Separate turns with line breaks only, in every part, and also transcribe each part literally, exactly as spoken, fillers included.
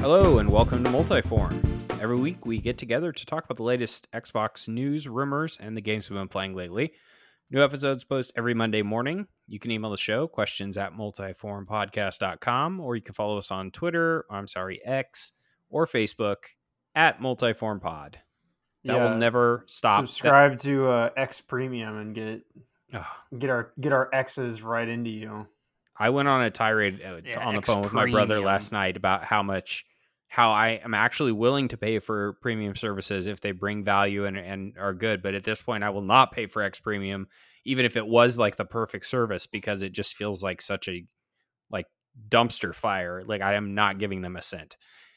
Hello and welcome to Multiform. Every week we get together to talk about the latest Xbox news, rumors, and the games we've been playing lately. New episodes post every Monday morning. You can email the show, questions at multiformpodcast dot com, or you can follow us on Twitter, I'm sorry, X, or Facebook at multiformpod. That
yeah,
will never stop.
Subscribe that- to uh, X Premium and get
oh.
get our get our X's right into you.
I went on a tirade uh,
yeah,
on the
X
phone with my brother
Premium.
last night about how much, how I am actually willing to pay for premium services if they bring value and, and are good. But at this point, I will not pay for X Premium, even if it was like the perfect service, because it just feels like such a like dumpster fire. Like I am not giving them a cent.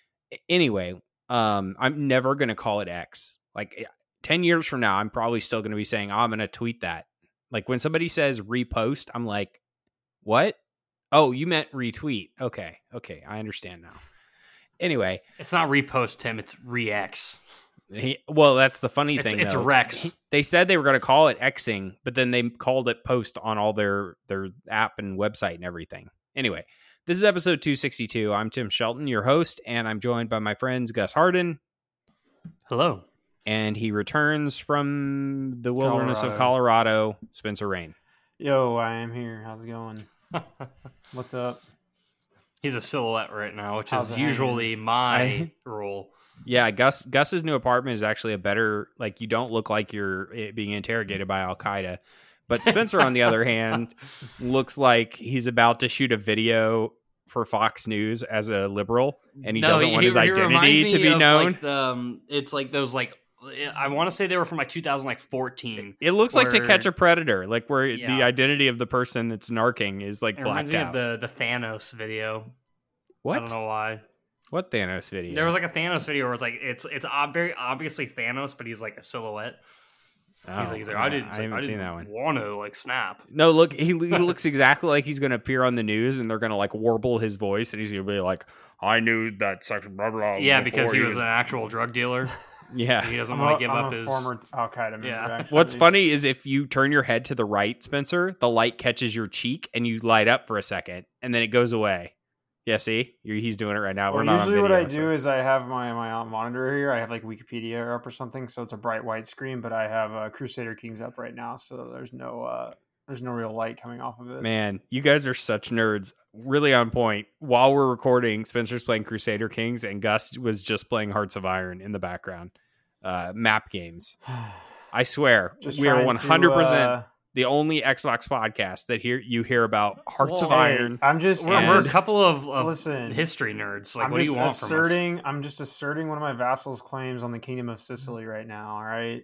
Anyway, um, I'm never going to call it X. Like ten years from now, I'm probably still going to be saying, oh, I'm going to tweet that. Like when somebody says repost, I'm like, what? Oh, you meant retweet. Okay. Okay. I understand now. Anyway.
It's not repost, Tim. It's re-X.
He, well, that's the funny
it's,
thing.
It's
though.
Rex.
They said they were going to call it Xing, but then they called it post on all their, their app and website and everything. Anyway, this is episode two sixty-two. I'm Tim Shelton, your host, and I'm joined by my friends Gus Harden.
Hello.
And he returns from the wilderness
Colorado.
of Colorado, Spencer Rain.
Yo, I am here. How's it going? What's up?
He's a silhouette right now, which
How's
is
it
usually my
I-
role.
Yeah, Gus Gus's new apartment is actually a better, like, you don't look like you're being interrogated by Al Qaeda. But Spencer, on the other hand, looks like he's about to shoot a video for Fox News as a liberal, and he
no,
doesn't
he,
want his
he
identity
reminds me
to be
of,
known.
Like the, um, it's like those like I want to say they were from like two thousand fourteen.
It looks like To
where-
Catch a Predator, like where
Yeah.
the identity of the person that's narking is like
It reminds
blacked
me
out.
of the the Thanos video.
What?
I don't know why.
What Thanos video?
There was like a Thanos video where it's like it's it's ob- very obviously Thanos, but he's like a silhouette.
Oh,
he's like, he's like I didn't,
I
like,
haven't
I
seen
didn't
that one.
want to like snap.
No, look, he, he looks exactly like he's going to appear on the news, and they're going to like warble his voice, and he's going to be like, "I knew that sex blah blah."
Yeah, because
before
he was an actual drug dealer.
yeah.
He doesn't
I'm
want
a,
to give
I'm
up
a
his
former Al Qaeda member.
Yeah.
Actually.
What's funny is if you turn your head to the right, Spencer, the light catches your cheek, and you light up for a second, and then it goes away. Yeah, see, You're, he's doing it right now.
Well,
We're not
usually
on
what
video,
I
so-
do is I have my my monitor here. I have like Wikipedia up or something, so it's a bright white screen. But I have uh, Crusader Kings up right now, so there's no uh, there's no real light coming off of it.
Man, you guys are such nerds. Really on point. While we're recording, Spencer's playing Crusader Kings, and Gus was just playing Hearts of Iron in the background. Uh, map games. I swear,
Just
we are
trying
one
to,
hundred percent
uh,
the only Xbox podcast that hear you hear about Hearts of
Well,
hey,
Iron.
I'm just
We're,
I'm
we're a
just-
couple of, of
listen,
history nerds. Like,
I'm
what do
just
you want from us?
asserting. I'm just asserting one of my vassals' claims on the Kingdom of Sicily right now. All right,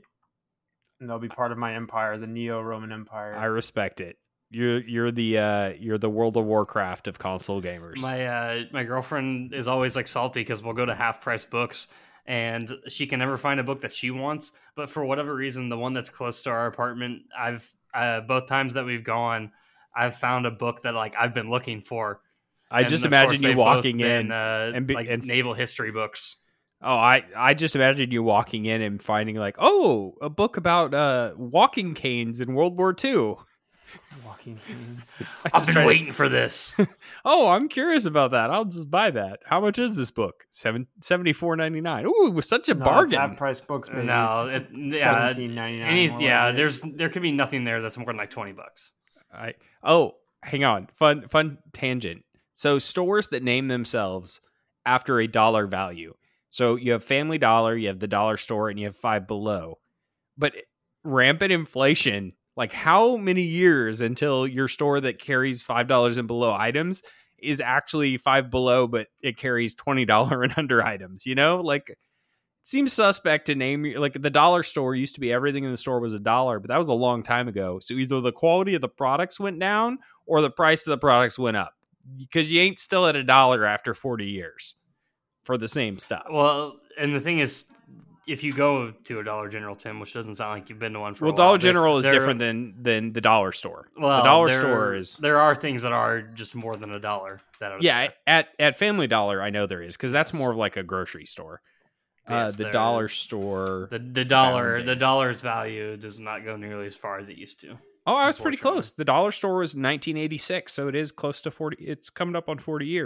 and they'll be part of my empire, the Neo-Roman Empire.
I respect it. You're you're the uh, you're the World of Warcraft of console gamers.
My uh, my girlfriend is always like salty because we'll go to half price books and she can never find a book that she wants. But for whatever reason, the one that's close to our apartment, I've uh, both times that we've gone, I've found a book that like I've been looking for.
I
And
just
of course,
imagine you
they've both
walking
been,
in.
uh,
and be-
like
and-
naval history books.
Oh, I I just imagine you walking in and finding like, oh, a book about uh, walking canes in World War Two.
Walking Canes.
I
I've
just
been
try to-
waiting for this.
Oh, I'm curious about that. I'll just buy that. How much is this book? Seven seventy four ninety nine. Ooh, it was such a
No,
bargain.
it's half price books, baby.
No,
It's
it, yeah,
seventeen ninety-nine.
any,
more
yeah.
like it.
There's there could be nothing there that's more than like twenty bucks.
I oh, hang on. Fun fun tangent. So stores that name themselves after a dollar value. So you have Family Dollar, you have the Dollar Store, and you have Five Below. But rampant inflation. Like, how many years until your store that carries five dollars and below items is actually Five Below, but it carries twenty dollars and under items? You know, like, it seems suspect to name, like, the Dollar Store used to be everything in the store was a dollar, but that was a long time ago. So either the quality of the products went down or the price of the products went up, because you ain't still at a dollar after forty years for the same stuff.
Well, and the thing is, if you go to a Dollar General, Tim, which doesn't sound like you've been to one for
Well,
a while,
Dollar
they're-
General is
they're-
different than than the dollar store.
Well,
the dollar
there-
store is
There are things that are just more than a dollar. That are
yeah.
there.
At at Family Dollar, I know there is, because that's
Yes.
more of like a grocery store. Uh,
Yes,
the
there-
dollar store.
the the dollar
founded.
the dollar's value does not go nearly as far as it used to.
Oh, I was pretty
unfortunately.
close. The dollar store was nineteen eighty-six, so it is close to forty. It's coming up on forty years.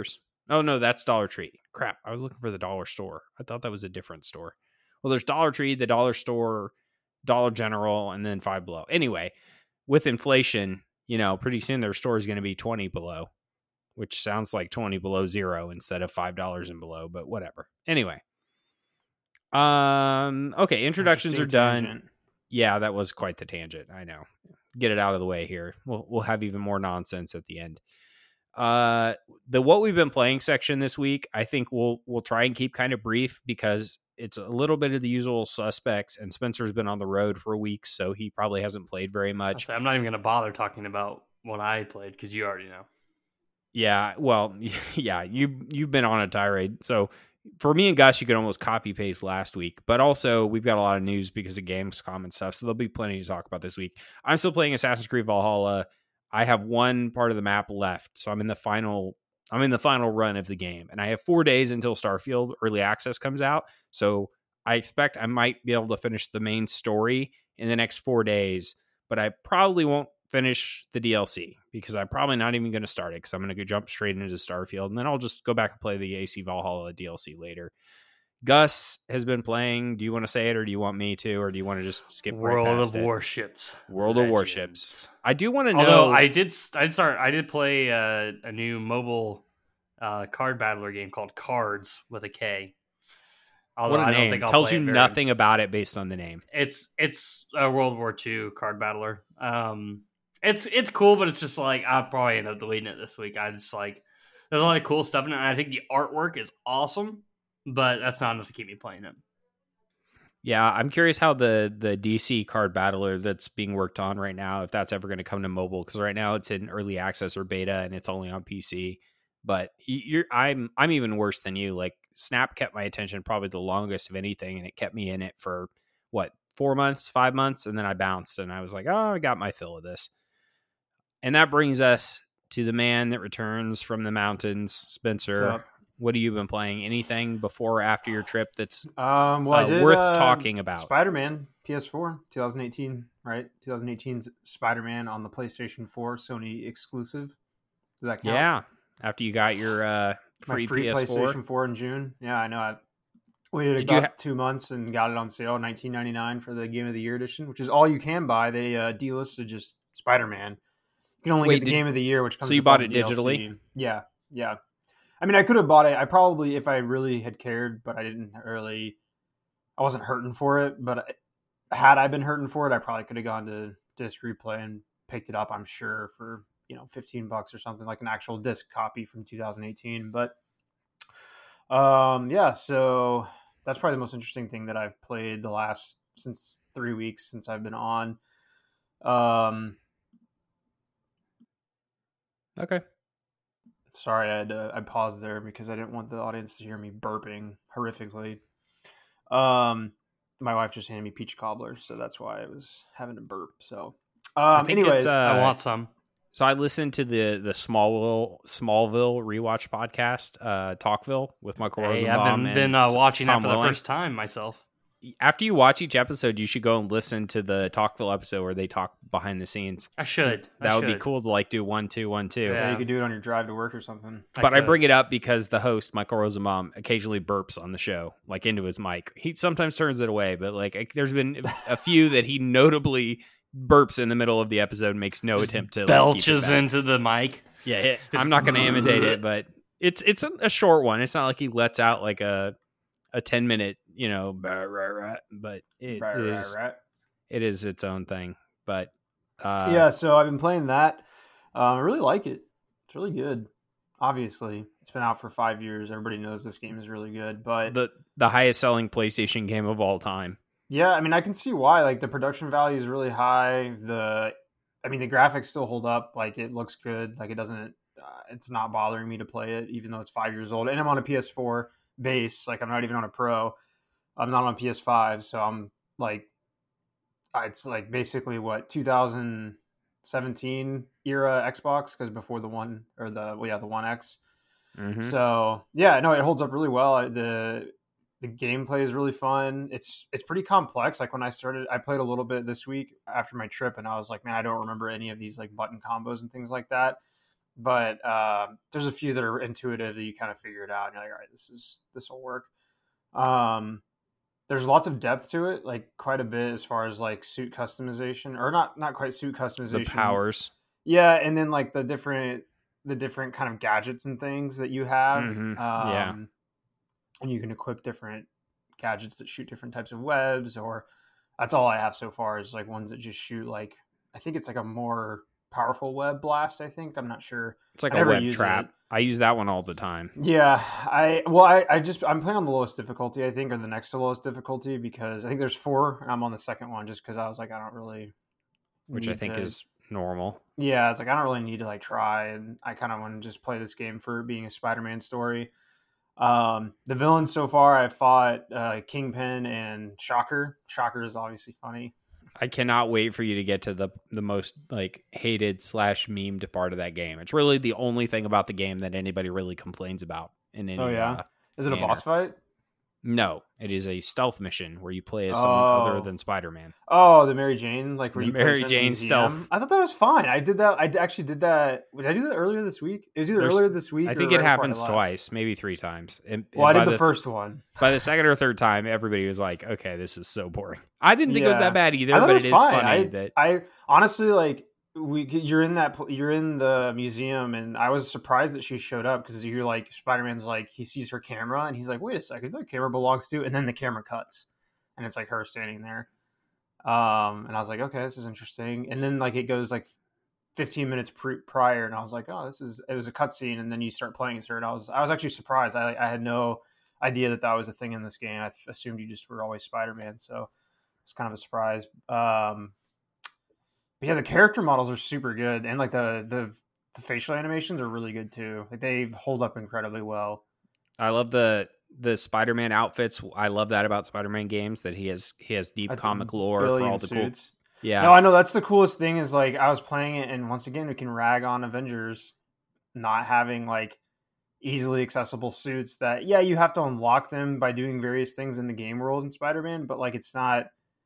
Oh no, that's Dollar Tree. Crap, I was looking for the Dollar Store. I thought that was a different store. Well, there's Dollar Tree, the Dollar Store, Dollar General, and then Five Below. Anyway, with inflation, you know, pretty soon their store is going to be twenty below, which sounds like twenty below zero instead of five dollars and below, but whatever. Anyway. Um, okay, introductions are done.
Tangent.
Yeah, that was quite the tangent. I know. Get it out of the way here. We'll we'll have even more nonsense at the end. Uh, the what we've been playing section this week, I think we'll we'll try and keep kind of brief because it's a little bit of the usual suspects, and Spencer's been on the road for a week, so he probably hasn't played very much.
I'm not even going to bother talking about what I played because you already know.
Yeah, well, yeah, you you've been on a tirade, so. For me and Gus, you could almost copy paste last week, but also we've got a lot of news because of Gamescom and stuff, so there'll be plenty to talk about this week. I'm still playing Assassin's Creed Valhalla. I have one part of the map left, so I'm in the final. I'm in the final run of the game, and I have four days until Starfield Early Access comes out. So I expect I might be able to finish the main story in the next four days, but I probably won't finish the D L C because I'm probably not even going to start it because I'm going to go jump straight into Starfield and then I'll just go back and play the A C Valhalla D L C later. Gus has been playing. Do you want to say it or do you want me to, or do you want to just skip
World
right past
of
it?
Warships?
World
Legends.
of Warships. I do want to know.
Although I did, I did start. I did play uh, a new mobile uh, card battler game called Cards with a K. Although
what a
I don't
name.
think I'll
Tells
play
you
it very-
nothing about it based on the name.
It's it's a World War Two card battler. Um, it's it's cool, but it's just like I'll probably end up deleting it this week. I just like there's a lot of cool stuff in it. And I think the artwork is awesome, but that's not enough to keep me playing it.
Yeah, I'm curious how the the D C card battler that's being worked on right now, if that's ever going to come to mobile, because right now it's in early access or beta and it's only on P C. But you're, I'm I'm even worse than you. Like Snap kept my attention probably the longest of anything, and it kept me in it for what four months, five months, and then I bounced, and I was like, oh, I got my fill of this. And that brings us to the man that returns from the mountains, Spencer. What have you been playing? Anything before or after your trip that's
Um, well,
uh,
I did,
worth
uh,
talking about?
Spider-Man P S four twenty eighteen, right? twenty eighteen's Spider-Man on the PlayStation four, Sony exclusive. Does that count?
Yeah, after you got your uh, free,
My free
P S four.
PlayStation four in June. Yeah, I know. I waited
Did you
about
ha-
two months and got it on sale, nineteen ninety-nine for the Game of the Year edition, which is all you can buy. They uh, delisted just Spider-Man. You can only
Wait,
get the
did-
Game of the Year, which comes
so you
with
bought
all
it
the D L C.
digitally?
Yeah, yeah. I mean, I could have bought it. I probably, if I really had cared, but I didn't really. I wasn't hurting for it, but had I been hurting for it, I probably could have gone to Disc Replay and picked it up. I'm sure for you know fifteen bucks or something, like an actual disc copy from two thousand eighteen. But um, yeah, so that's probably the most interesting thing that I've played the last since three weeks since I've been on. Um,
Okay.
Sorry, I had to, I paused there because I didn't want the audience to hear me burping horrifically. Um, my wife just handed me peach cobbler, so that's why I was having to burp. So,
I
um,
think
anyways,
it's, uh,
I want some.
So I listened to the the Smallville Smallville rewatch podcast, uh, Talkville with Michael
Hey,
Rosenbaum.
I've been,
and
been uh, watching
Tom
that for the
Welling.
first time myself.
After you watch each episode, you should go and listen to the Talkville episode where they talk behind the scenes.
I should.
That
I
would be
should.
cool to like do one, two, one, two.
Yeah.
yeah, you could do it on your drive to work or something.
But I
could.
bring it up because the host, Michael Rosenbaum, occasionally burps on the show, like into his mic. He sometimes turns it away, but like I- there's been a few that he notably burps in the middle of the episode, and makes no attempt to like, keep it
belches
back.
into the mic.
Yeah, it, I'm not going to imitate it, but it's it's a, a short one. It's not like he lets out like a a ten minute, you know, bah, rah, rah, but it,
Right,
it
right,
is
right.
it is its own thing. But uh,
yeah, so I've been playing that. Um, I really like it. It's really good. Obviously, it's been out for five years. Everybody knows this game is really good, but
the the highest selling PlayStation game of all time.
yeah, I mean, I can see why. Like, the production value is really high. The, I mean, the graphics still hold up. Like, it looks good. Like, it doesn't, uh, it's not bothering me to play it, even though it's five years old. And I'm on a P S four base. Like, I'm not even on a Pro. I'm not on P S five. So I'm like, uh, it's like basically what, two thousand seventeen era Xbox, because before the one, or the, well, yeah, the One X.
Mhm.
So, yeah, no, it holds up really well. The, The gameplay is really fun. It's it's pretty complex. Like when I started, I played a little bit this week after my trip, and I was like, man, I don't remember any of these like button combos and things like that. but uh, there's a few that are intuitive that you kind of figure it out and you're like, all right, this is this will work. Um, there's lots of depth to it, like quite a bit as far as like suit customization, or not not quite suit customization.
The powers.
Yeah, and then like the different the different kind of gadgets and things that you have.
Mhm,
Um,
yeah.
and you can equip different gadgets that shoot different types of webs, or that's all I have so far is like ones that just shoot like, I think it's like a more powerful web blast. I think I'm not sure.
It's like
I
a
never
web
use
trap.
it.
I use that one all the time.
Yeah, I well, I, I just I'm playing on the lowest difficulty, I think, or the next to lowest difficulty, because I think there's four, and I'm on the second one just because I was like, I don't really,
Which I
need
think
to-
is normal.
yeah, I was like, I don't really need to like try, and I kind of want to just play this game for being a Spider-Man story. Um, the villains so far, I fought uh, Kingpin and Shocker. Shocker is obviously funny.
I cannot wait for you to get to the the most like hated slash memed part of that game. It's really the only thing about the game that anybody really complains about in any.
Oh, yeah?
uh,
Is it a
manner.
boss fight?
No, it is a stealth mission where you play as someone other
Oh.
than Spider-Man.
Oh, the Mary Jane, like where
The
you play
Mary
as a
Jane
museum?
stealth.
I thought that was fine. I did that. I actually did that. Did I do that earlier this week? It was either
There's-
earlier this week.
I
or
think
right
it
before I
happens
left.
twice, maybe three times. And,
Well,
and
I
by
did the first one.
By the second or third time, everybody was like, "Okay, this is so boring." I didn't think it was
Yeah.
that bad either,
I thought
but
it
it
was
is
fine.
funny
I,
that
I honestly like we. You're in that. pl- You're in the museum, and I was surprised that she showed up because you're like Spider-Man's like he sees her camera, and he's like, "Wait a second, that camera belongs to," and then the camera cuts, and it's like her standing there. Um, and I was like, "Okay, this is interesting." And then like it goes like fifteen minutes pre- prior, and I was like, "Oh, this is." It was a cutscene, and then you start playing as her, and I was I was actually surprised. I I had no idea that that was a thing in this game. I assumed you just were always Spider-Man, so it's kind of a surprise. Um, but yeah, the character models are super good, and like the the the facial animations are really good too. Like they hold up incredibly well.
I love the the Spider-Man outfits. I love that about Spider-Man games that he has he has deep
I think
comic lore for
billion
all the cool.
suits.
Yeah,
No, I know that's the coolest thing is like I was playing it, and once again, we can rag on Avengers not having like easily accessible suits that, yeah, you have to unlock them by doing various things in the game world in Spider-Man, but like it's not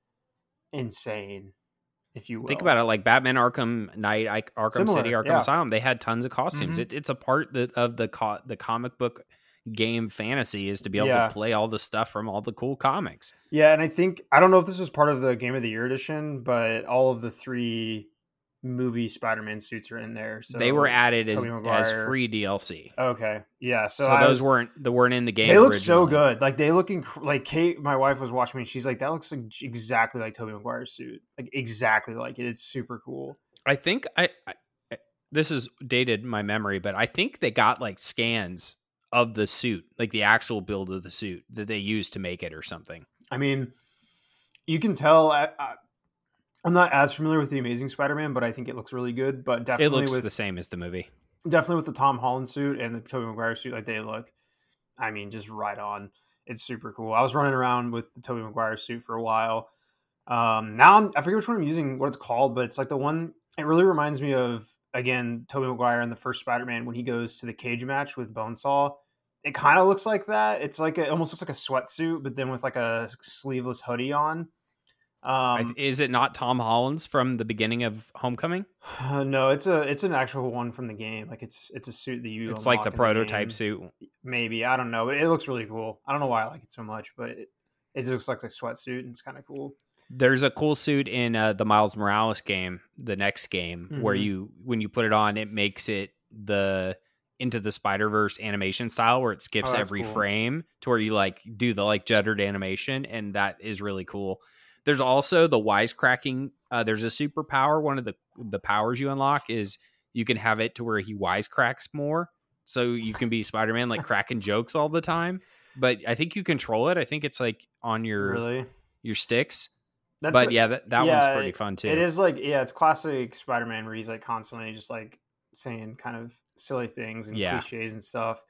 insane, if you will.
think about it like Batman Arkham Knight, I- Arkham
Similar,
City, Arkham
yeah.
Asylum. They had tons of costumes.
Mhm.
It, it's a part that, of the co- the comic book game fantasy is to be able
Yeah.
to play all the stuff from all the cool comics.
Yeah, and I think I don't know if this was part of the Game of the Year edition, but all of the three movie Spider-Man suits are in there. So
they were added as,
Tobey
as
Maguire.
free D L C.
Okay, yeah. So,
So,
I
those
was-
weren't they weren't in the game.
They look so
originally.
good. Like they look inc- like Kate, my wife, was watching me. And she's like, "That looks like exactly like Tobey Maguire's suit. Like exactly like it. It's super cool."
I think I, I I- this is dated my memory, but I think they got like scans of the suit, like the actual build of the suit that they used to make it or something.
I mean, you can tell. I, I, I'm not as familiar with the Amazing Spider-Man, but I think it looks really good. But
It
definitely
looks
with
the same as the movie.
definitely with the Tom Holland suit and the Tobey Maguire suit, like they look, I mean, just right on. It's super cool. I was running around with the Tobey Maguire suit for a while. Um, now I'm, I forget which one I'm using, what it's called, but it's like the one. It really reminds me of again Tobey Maguire in the first Spider-Man when he goes to the cage match with Bonesaw. It kind of looks like that. It's like a, it almost looks like a sweatsuit, but then with like a sleeveless hoodie on.
I
Um,
th- is it not Tom Holland's from the beginning of Homecoming?
no, it's a it's an actual one from the game. Like it's it's a suit that you.
It's like
unlock
the
in
prototype
game.
suit.
Maybe I don't know, but it looks really cool. I don't know why I like it so much, but it it looks like a sweatsuit and it's kind of cool.
There's a cool suit in uh, the Miles Morales game, the next game, where
Mhm.
you when you put it on, it makes it the into the Spider-Verse animation style where it skips
Oh, that's
every
cool.
frame to where you like do the like juddered animation, and that is really cool. There's also the wisecracking. Uh, there's a superpower. One of the the powers you unlock is you can have it to where he wisecracks more, so you can be Spider-Man like cracking jokes all the time. But I think you control it. I think it's like on your
Really,
your sticks.
that's
but
like-
yeah, that, that one's
yeah,
pretty fun too.
It is like yeah, it's classic Spider-Man where he's like constantly just like saying kind of silly things and
Yeah.
cliches and stuff.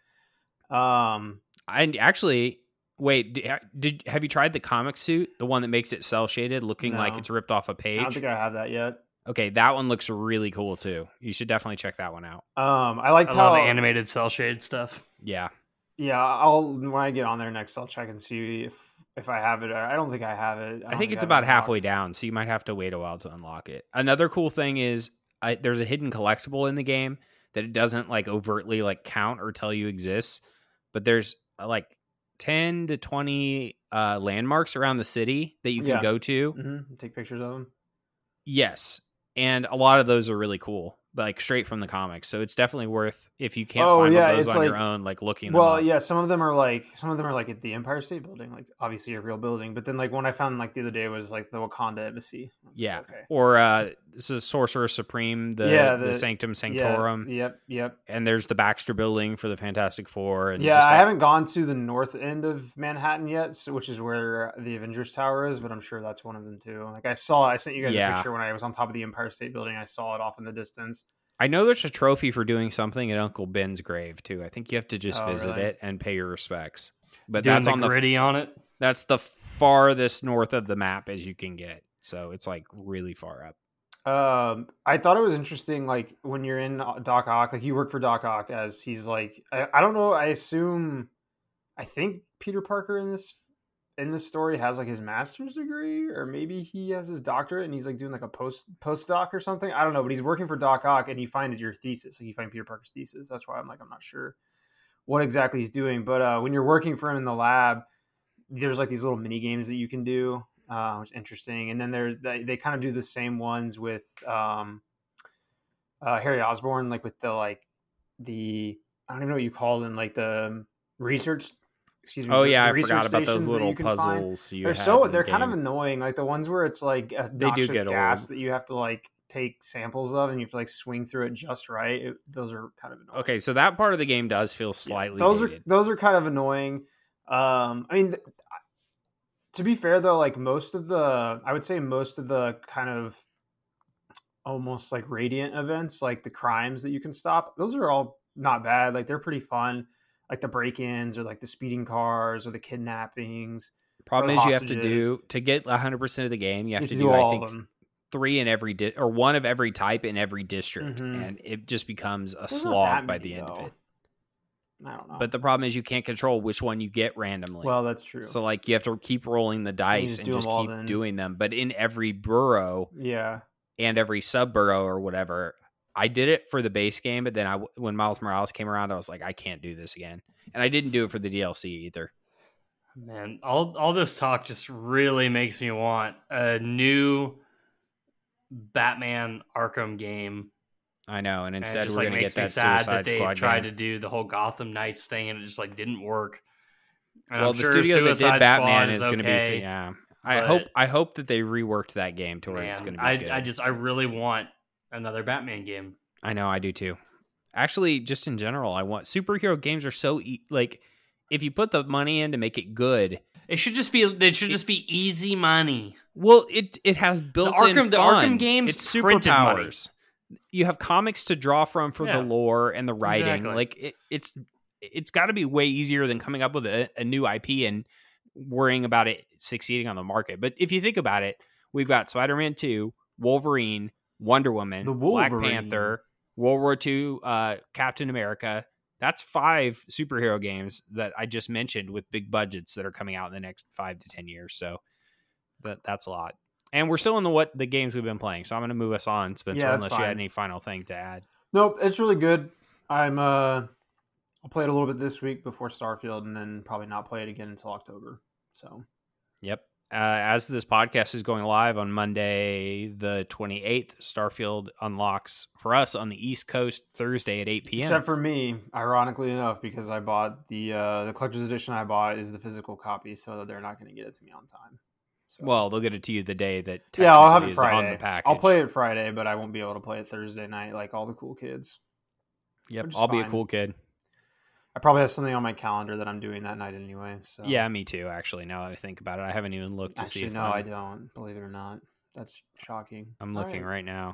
Um,
And actually, wait, did, did have you tried the comic suit, the one that makes it cell shaded, looking like
No.
it's ripped off a
I
page?
don't think I have that yet.
Okay, that one looks really cool too. You should definitely check that one out.
Um, I liked
I
how
love the animated cell shade stuff.
Yeah,
yeah. I'll when I get on there next, I'll check and see if if I have it. I don't think I have it.
I,
don't
think it's
have it
about halfway
unlocked.
down, so you might have to wait a while to unlock it. Another cool thing is I, there's a hidden collectible in the game that it doesn't like overtly like count or tell you exists. But there's uh, like ten to twenty uh, landmarks around the city that you can
Yeah.
go to.
Mm-hmm. Take pictures of them.
Yes. And a lot of those are really cool, like straight from the comics. So it's definitely worth, if you can't
Oh,
find
yeah,
one of those
it's
on
like-
your own, like looking
Well,
them up.
yeah, some of them are like some of them are like at the Empire State Building, like obviously a real building. But then like one I found like the other day was like the Wakanda Embassy. I was like,
Yeah.
okay.
Or uh, this is Sorcerer Supreme, the,
Yeah,
the,
the-
Sanctum Sanctorum.
Yeah, yep, yep.
And there's the Baxter Building for the Fantastic Four. And
Yeah,
just,
I
like,
haven't gone to the north end of Manhattan yet, so, which is where the Avengers Tower is, but I'm sure that's one of them too. Like I saw, I sent you guys
Yeah.
a picture when I was on top of the Empire State Building. I saw it off in the distance.
I know there's a trophy for doing something at Uncle Ben's grave too. I think you have to just
Oh,
visit
really?
it and pay your respects. But
Doing
that's
the
on the
gritty on it.
that's the farthest north of the map as you can get. So it's like really far up.
Um, I thought it was interesting, like when you're in Doc Ock, like you work for Doc Ock as he's like, I, I don't know, I assume, I think Peter Parker in this in this story has like his master's degree, or maybe he has his doctorate and he's like doing like a post postdoc or something. I don't know, but he's working for Doc Ock and you find your thesis, like you find Peter Parker's thesis. That's why I'm like, I'm not sure what exactly he's doing, but uh, when you're working for him in the lab, there's like these little mini games that you can do. Uh, which is interesting. And then there they, they kind of do the same ones with um, uh, Harry Osborn, like with the like the I don't even know what you call them, like the research. Excuse me.
Oh
the,
yeah,
the
I
research
forgot about those
stations that
little
you can find.
puzzles. You
They're
had
so
in the
they're kind of
game.
annoying. Like the ones where it's like a
They do
noxious
get
gas
old.
that you have to like take samples of, and you have to like swing through it just right. It, those are kind of annoying.
Okay, so that part of the game does feel slightly
Yeah, those
dated.
are those are kind of annoying. Um, I mean, th- to be fair though, like most of the, I would say most of the kind of almost like Radiant events, like the crimes that you can stop, those are all not bad. Like they're pretty fun. Like the break-ins or like the speeding cars or the kidnappings.
Problem
or
is
the
you have to
hostages.
do to get one hundred percent of the game. You have
You
to
have to
do,
do
I
all
think,
of them.
three in every di- or one of every type in every district,
Mhm.
and it just becomes a
There's not
slog
that
by
many,
the end
though.
of it.
I don't know.
But the problem is you can't control which one you get randomly.
well, that's true.
So like you have to keep rolling the dice
just
and
do 'em
just
all
keep
then.
doing them. But in every borough
yeah.
and every sub borough or whatever, I did it for the base game. But then I, when Miles Morales came around, I was like, I can't do this again, and I didn't do it for the D L C either.
Man, all all this talk just really makes me want a new Batman Arkham game.
I know, and
And it
instead
just
we're
like
gonna
makes
get
me
that
sad
Suicide
that they
Squad
tried
game.
to do the whole Gotham Knights thing and it just like didn't work. And
Well,
I'm
the
sure
studio that did
Suicide
Batman
Squad
is going to be
okay,
yeah. I
but-
hope I hope that they reworked that game to where
man,
it's going to be
I,
good.
I just I really want another Batman game.
I know, I do too. Actually, just in general, I want superhero games are so e- like if you put the money in to make it good.
It should just be it should just be easy money.
Well, it it has built-in
Arkham- the
fun.
Arkham games
It's
printed money.
superpowers. You have comics to draw from for
Yeah.
the lore and the writing.
Exactly.
Like it, it's it's got to be way easier than coming up with a, a new I P and worrying about it succeeding on the market. But if you think about it, we've got Spider-Man two, Wolverine, Wonder Woman,
The
Black
Wolverine.
Panther, World War two, uh, Captain America. That's five superhero games that I just mentioned with big budgets that are coming out in the next five to ten years. So that that's a lot. And we're still in the what the games we've been playing. So I'm going to move us on, Spencer,
Yeah, that's
unless you had
fine.
any final thing to add.
Nope, it's really good. I'm uh I'll play it a little bit this week before Starfield and then probably not play it again until October. So
Yep. Uh, as this podcast is going live on Monday, the twenty-eighth, Starfield unlocks for us on the East Coast Thursday at eight p.m.
except for me, ironically enough, because I bought the uh the collector's edition I bought is the physical copy, so they're not going to get it to me on time. So
Well, they'll get it to you the day that
yeah, I'll have
technically
it
is on
Friday.
the package.
I'll play it Friday, but I won't be able to play it Thursday night like all the cool kids.
Yep,
which is
I'll be a
fine.
cool kid.
I probably have something on my calendar that I'm doing that night anyway. So
Yeah, me too, actually, now that I think about it. I haven't even looked to see
actually,
if
no,
I'm,
I don't. Believe it or not, that's shocking.
I'm
All
looking
right.
right now.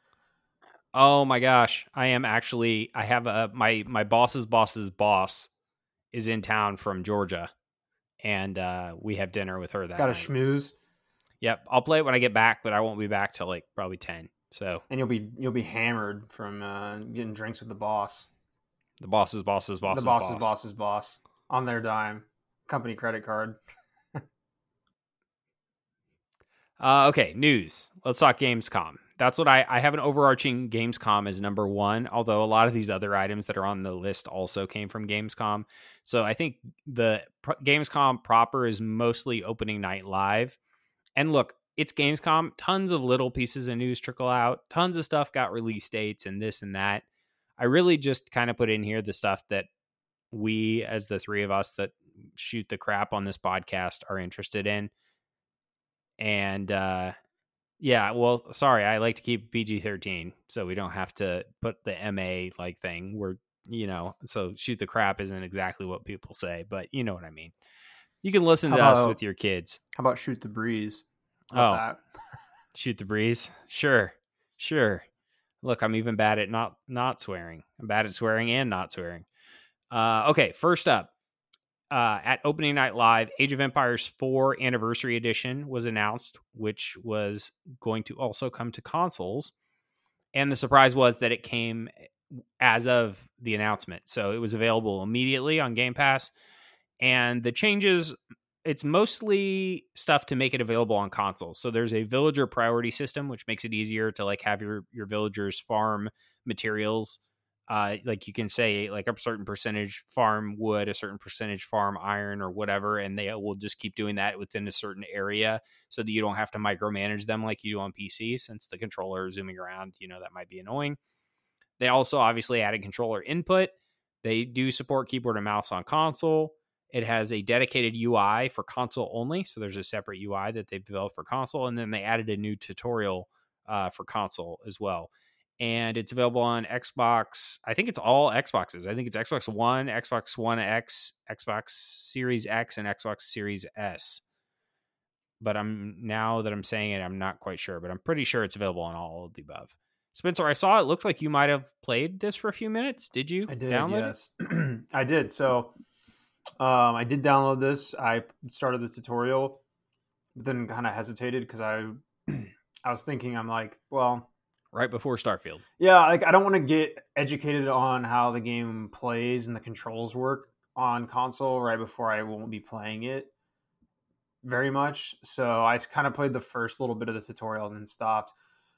Oh my gosh, I am actually, I have a, my, my boss's boss's boss is in town from Georgia, and uh, we have dinner with her that
Got a
night.
schmooze,
Yep, I'll play it when I get back, but I won't be back till like probably ten. So
and you'll be you'll be hammered from uh, getting drinks with the boss.
the boss's boss's boss's
the boss's
boss.
boss's boss on their dime, company credit card.
Uh, okay, news. Let's talk Gamescom. that's what I, I have an overarching Gamescom as number one, although a lot of these other items that are on the list also came from Gamescom. So I think the pro- Gamescom proper is mostly opening night live. And look, it's Gamescom. Tons of little pieces of news trickle out. Tons of stuff got release dates and this and that. I really just kind of put in here the stuff that we, as the three of us that shoot the crap on this podcast, are interested in. And, uh, yeah, well, sorry, I like to keep P G thirteen, so we don't have to put the M A like thing. We're, you know, so shoot the crap isn't exactly what people say, but you know what I mean. You can listen
How
to us
about-
with your kids.
How about shoot the breeze? How
Oh,
about
shoot the breeze. Sure, sure. Look, I'm even bad at not not swearing. I'm bad at swearing and not swearing. Uh, okay, first up. Uh, at opening night live, Age of Empires four Anniversary Edition was announced, which was going to also come to consoles. And the surprise was that it came as of the announcement. So it was available immediately on Game Pass. And the changes, it's mostly stuff to make it available on consoles. So there's a villager priority system, which makes it easier to like have your, your villagers farm materials. Uh, like you can say like a certain percentage farm wood, a certain percentage farm iron or whatever, and they will just keep doing that within a certain area so that you don't have to micromanage them like you do on P C, since the controller is zooming around, you know, that might be annoying. They also obviously added controller input. They do support keyboard and mouse on console. It has a dedicated U I for console only. So there's a separate U I that they've developed for console. And then they added a new tutorial uh, for console as well. And it's available on Xbox. I think it's all Xboxes. I think it's Xbox One, Xbox One X, Xbox Series X, and Xbox Series S. But I'm now that I'm saying it, I'm not quite sure. But I'm pretty sure it's available on all of the above. Spencer, I saw it looked like you might have played this for a few minutes. Did you?
I did,
download
yes. I did. So um, I did download this. I started the tutorial, but then kind of hesitated because I, I was thinking, I'm like, well...
Right before Starfield.
Yeah, like I don't want to get educated on how the game plays and the controls work on console right before I won't be playing it very much. So I kind of played the first little bit of the tutorial and then stopped.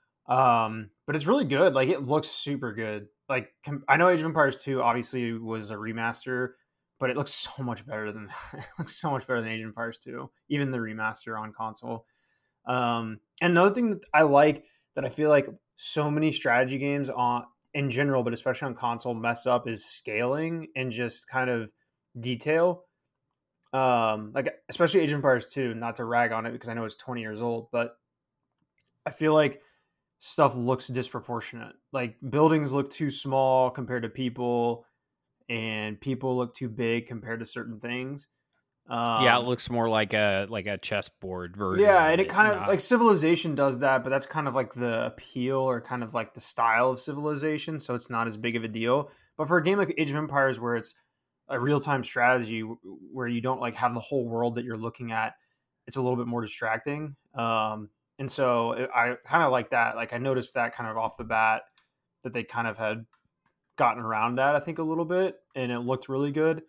Um, but it's really good. Like it looks super good. Like I know Age of Empires two obviously was a remaster, but it looks so much better than it looks so much better than Age of Empires two, even the remaster on console. Um, and another thing that I like that I feel like so many strategy games on in general, but especially on console, mess up is scaling and just kind of detail. Um, like especially Age of Empires two, not to rag on it because I know it's twenty years old, but I feel like stuff looks disproportionate. Like buildings look too small compared to people, and people look too big compared to certain things. Um,
yeah, it looks more like a like a chessboard version.
Yeah, and it kind of
not...
like Civilization does that, but that's kind of like the appeal or kind of like the style of Civilization, so it's not as big of a deal. But for a game like Age of Empires, where it's a real time strategy, where you don't like have the whole world that you're looking at, it's a little bit more distracting. Um, and so it, I kind of like that. Like I noticed that kind of off the bat that they kind of had gotten around that, I think, a little bit, and it looked really good.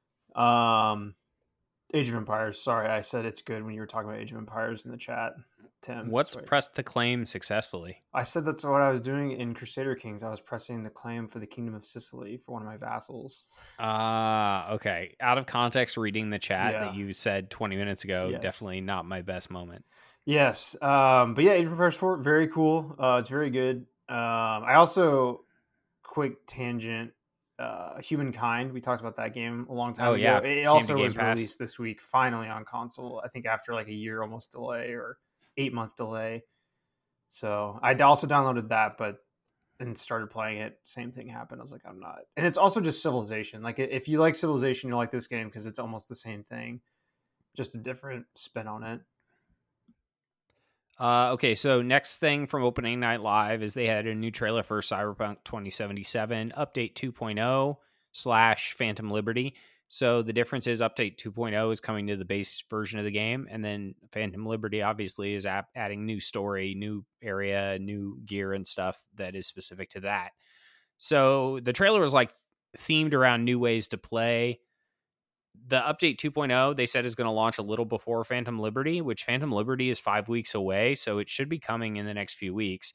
Um. Age of Empires. Sorry, I said it's good when you were talking about Age of Empires in the chat, Tim.
What's
Sorry.
pressed the claim successfully?
I said that's what I was doing in Crusader Kings. I was pressing the claim for the Kingdom of Sicily for one of my vassals.
Ah, uh, okay. Out of context, reading the chat
Yeah.
that you said twenty minutes ago,
Yes.
definitely not my best moment.
Yes, um, but yeah, Age of Empires four, very cool. Uh, it's very good. Um, I also, quick tangent, uh, Humankind. We talked about that game a long time
Oh,
ago.
yeah.
It
Came
also
to Game
was
Pass.
released this week, finally on console. I think after like a year almost delay or eight month delay. So I also downloaded that, but and started playing it. Same thing happened. I was like, I'm not. And it's also just Civilization. Like if you like Civilization, you'll like this game because it's almost the same thing, just a different spin on it.
Uh, okay, so next thing from Opening Night Live is they had a new trailer for Cyberpunk twenty seventy-seven Update two point oh slash Phantom Liberty. So the difference is Update two point oh is coming to the base version of the game, and then Phantom Liberty obviously is ap- adding new story, new area, new gear and stuff that is specific to that. So the trailer was like themed around new ways to play. The Update two point oh, they said, is going to launch a little before Phantom Liberty, which Phantom Liberty is five weeks away, so it should be coming in the next few weeks.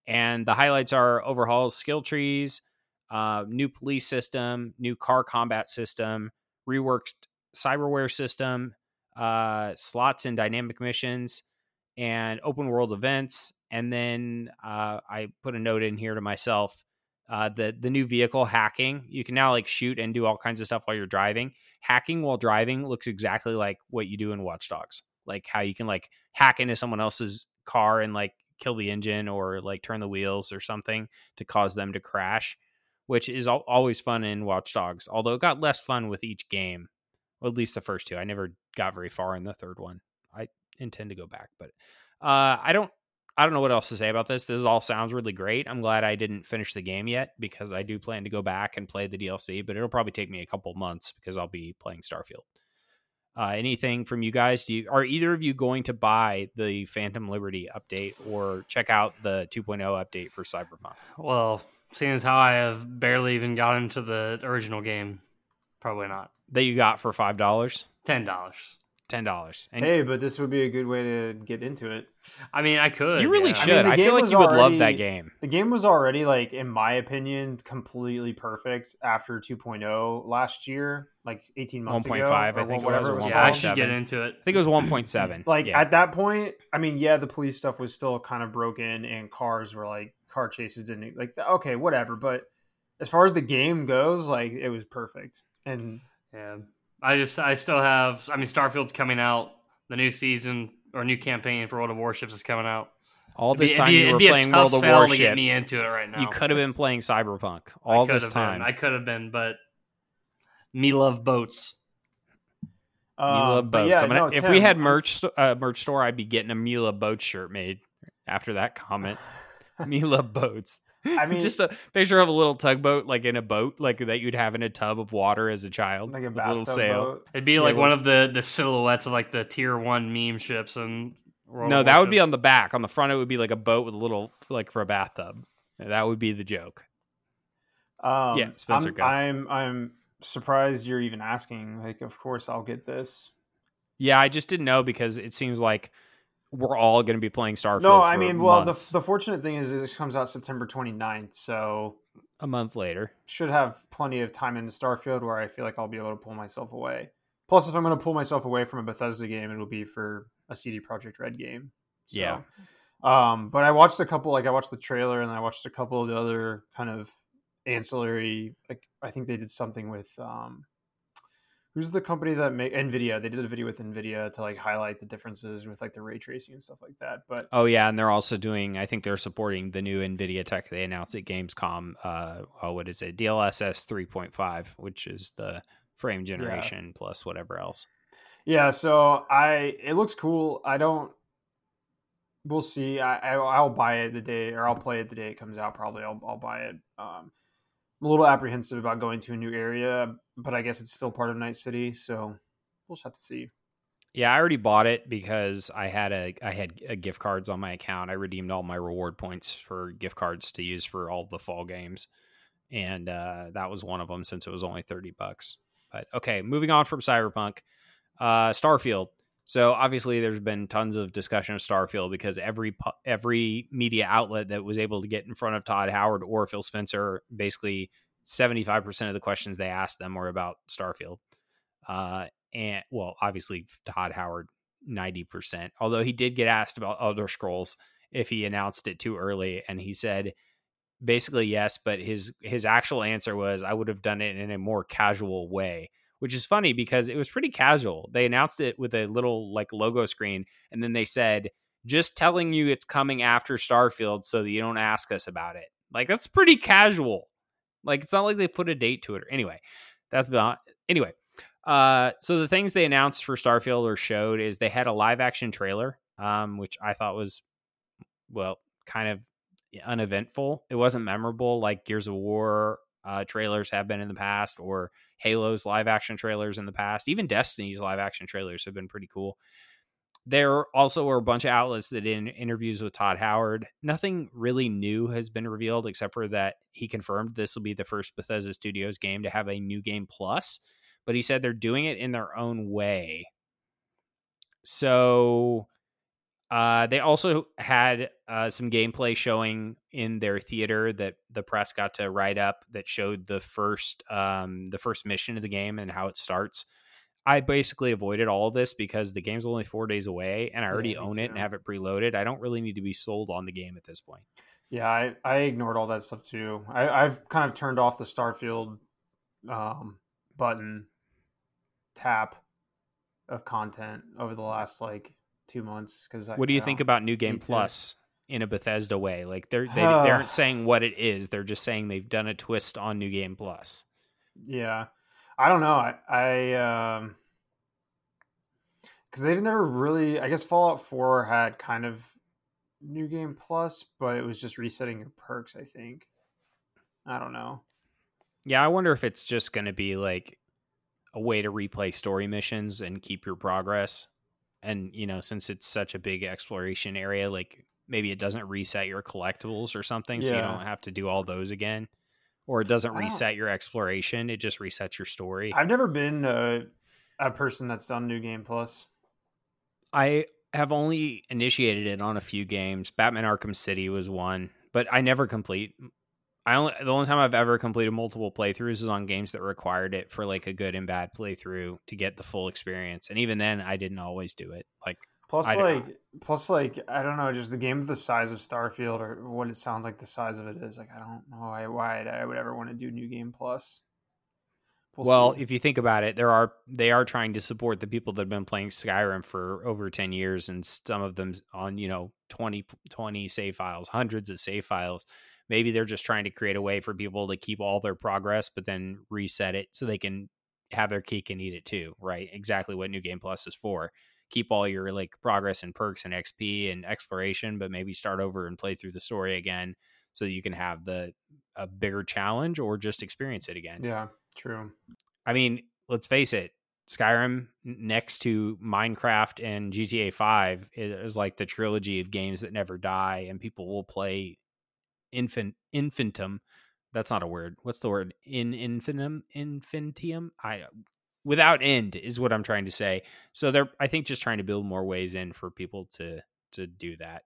And the highlights are overhauls, skill trees, uh, new police system, new car combat system, reworked cyberware system, uh, slots and dynamic missions, and open world events. And then uh, I put a note in here to myself. Uh, the the new vehicle hacking, you can now like shoot and do all kinds of stuff while you're driving. Hacking while driving looks exactly like what you do in Watch Dogs, like how you can like hack into someone else's car and like kill the engine or like turn the wheels or something to cause them to crash, which is al- always fun in Watch Dogs. Although it got less fun with each game, well, at least the first two. I never got very far in the third one. I intend to go back, but uh, I don't. I don't know what else to say about this. This all sounds really great. I'm glad I didn't finish the game yet because I do plan to go back and play the D L C, but it'll probably take me a couple months because I'll be playing Starfield. Uh, anything from you guys? Do you, are either of you going to buy the Phantom Liberty update or check out the two point oh update for Cyberpunk?
Well, seeing as how I have barely even got into the original game, probably not.
That you got for five dollars?
ten dollars.
ten dollars. And
Hey, but this would be a good way to get into it.
I mean, I could.
you really
yeah.
should.
I mean, the
I, feel
game
like
was
you would love
already-
that game.
The game was already, like, in my opinion, completely perfect after two point oh last year, like eighteen months
one
ago.
point five,
or
I think it
whatever
was, or
was
Yeah, I
called.
should get into it.
I think it was one point seven.
Like,
yeah.
at that point, I mean, yeah, the police stuff was still kind of broken and cars were, like, car chases didn't, like, okay, whatever. But as far as the game goes, like, it was perfect. And
Yeah, I just, I still have. I mean, Starfield's coming out. The new season or new campaign for World of Warships is coming out.
all this
It'd
time
be,
you
it'd
were
be a
playing
tough
World of
sell
Warships.
to get me into it right now.
You could have been playing Cyberpunk
I
all
could
this
have
time.
Been. I could have been, but me love boats.
um,
Mila
but
Boats.
yeah,
I'm gonna,
no,
if
Tim,
we had
I'm-
merch uh, merch store, I'd be getting a Mila Boats shirt made after that comment. Mila Boats.
I mean-
just a picture of a little tugboat, like in a boat, like that you'd have in a tub of water as a child,
like a
with a little
bathtub
sail.
boat.
It'd be
Yeah,
like
well-
one of the, the silhouettes of like the tier one meme ships and
No, that would be on the back. On the front, it would be like a boat with a little, like for a bathtub. That would be the joke.
Um,
Yeah, Spencer,
I'm,
go.
I'm I'm surprised you're even asking. Like, of course I'll get this.
Yeah, I just didn't know because it seems like we're all going to be playing Starfield.
No, I
for
mean, well, the
months.
the fortunate thing is this comes out September twenty-ninth, so
a month later.
should have plenty of time in the Starfield where I feel like I'll be able to pull myself away. Plus, if I'm going to pull myself away from a Bethesda game, it'll be for a C D Projekt Red game. So,
Yeah.
Um, but I watched a couple. Like, I watched the trailer, and I watched a couple of the other kind of ancillary. Like, I think they did something with um, who's the company that make Nvidia? They did a video with Nvidia to like highlight the differences with like the ray tracing and stuff like that. But
Oh yeah, and they're also doing. I think they're supporting the new NVIDIA tech they announced at Gamescom. Uh, oh, what is it? D L S S three point five, which is the frame generation plus whatever else.
yeah, so I it looks cool. I don't. We'll see. I, I I'll buy it the day, or I'll play it the day it comes out. Probably I'll I'll buy it. Um, I'm a little apprehensive about going to a new area, but I guess it's still part of Night City, so we'll just have to see.
Yeah, I already bought it because I had a I had a gift cards on my account. I redeemed all my reward points for gift cards to use for all the fall games, and uh, that was one of them since it was only thirty bucks. But okay, moving on from Cyberpunk, uh, Starfield. So obviously, there's been tons of discussion of Starfield because every pu- every media outlet that was able to get in front of Todd Howard or Phil Spencer, basically seventy-five percent of the questions they asked them were about Starfield. Uh, and well, obviously Todd Howard ninety percent. Although he did get asked about Elder Scrolls if he announced it too early, and he said basically yes, but his his actual answer was I would have done it in a more casual way. Which is funny because it was pretty casual. They announced it with a little like logo screen, and then they said, just telling you it's coming after Starfield so that you don't ask us about it. Like, that's pretty casual. Like, it's not like they put a date to it. Or, anyway, that's beyond. Anyway, uh, so the things they announced for Starfield or showed is they had a live action trailer, um, which I thought was, well, kind of uneventful. It wasn't memorable like Gears of War uh, trailers have been in the past, or Halo's live action trailers in the past. Even Destiny's live action trailers have been pretty cool. There also were a bunch of outlets that did interviews with Todd Howard. Nothing really new has been revealed except for that he confirmed this will be the first Bethesda Studios game to have a new game plus, but he said they're doing it in their own way. So Uh, they also had uh, some gameplay showing in their theater that the press got to write up that showed the first um, the first mission of the game and how it starts. I basically avoided all of this because the game's only four days away and I already
Yeah, me
own it
too.
and have it preloaded. I don't really need to be sold on the game at this point.
Yeah, I, I ignored all that stuff too. I, I've kind of turned off the Starfield um, button tap of content over the last like two months. Because
What do you think about New Game
need to.
Plus in a Bethesda way? Like they're they, they aren't saying what it is. They're just saying they've done a twist on New Game Plus.
Yeah, I don't know. I, I um, because they've never really. I guess Fallout four had kind of New Game Plus, but it was just resetting your perks. I think. I don't know.
Yeah, I wonder if it's just going to be like a way to replay story missions and keep your progress. And, you know, since it's such a big exploration area, like maybe it doesn't reset your collectibles or something, so you
Yeah.
don't have to do all those again. Or it doesn't
I don't-
reset your exploration, it just resets your story.
I've never been a, a person that's done New Game Plus.
I have only initiated it on a few games. Batman Arkham City was one, but I never complete. I only the only time I've ever completed multiple playthroughs is on games that required it for like a good and bad playthrough to get the full experience. And even then, I didn't always do it. Like
Plus,
I don't-
like, plus, like, I don't know, just the game the size of Starfield or what it sounds like the size of it is. Like, I don't know why, why I would ever want to do New Game Plus. We'll
well,
see.
if you think about it, there are they are trying to support the people that have been playing Skyrim for over ten years, and some of them on you know twenty, twenty save files, hundreds of save files. Maybe they're just trying to create a way for people to keep all their progress, but then reset it so they can have their cake and eat it too, right? Exactly what New Game Plus is for. Keep all your like progress and perks and X P and exploration, but maybe start over and play through the story again so that you can have the a bigger challenge or just experience it again.
Yeah, true.
I mean, let's face it, Skyrim next to Minecraft and G T A five is like the trilogy of games that never die, and people will play infin infintum. That's not a word. What's the word? In infinitum, infinitium. I without end is what I'm trying to say. So they're, I think, just trying to build more ways in for people to to do that.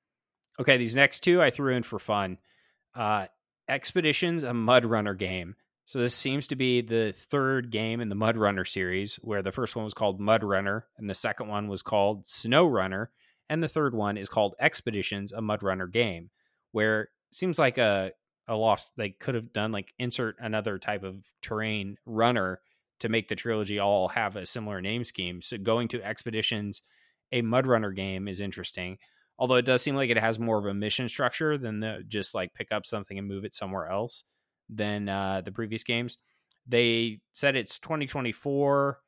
Okay, these next two I threw in for fun. Uh, Expeditions, a Mud Runner game. So this seems to be the third game in the Mud Runner series, where the first one was called Mud Runner, and the second one was called Snow Runner, and the third one is called Expeditions, a Mud Runner game, where it seems like a a lost. They could have done like insert another type of terrain runner to make the trilogy all have a similar name scheme. So going to Expeditions, a Mud Runner game is interesting. Although it does seem like it has more of a mission structure than the just like pick up something and move it somewhere else than uh, the previous games. They said it's twenty twenty-four.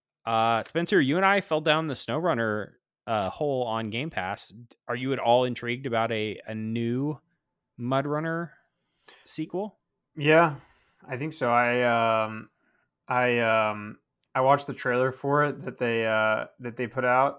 Uh, Spencer, you and I fell down the SnowRunner uh, hole on Game Pass. Are you at all intrigued about a, a new Mud Runner sequel?
Yeah, I think so. I um, I um, I watched the trailer for it that they uh, that they put out,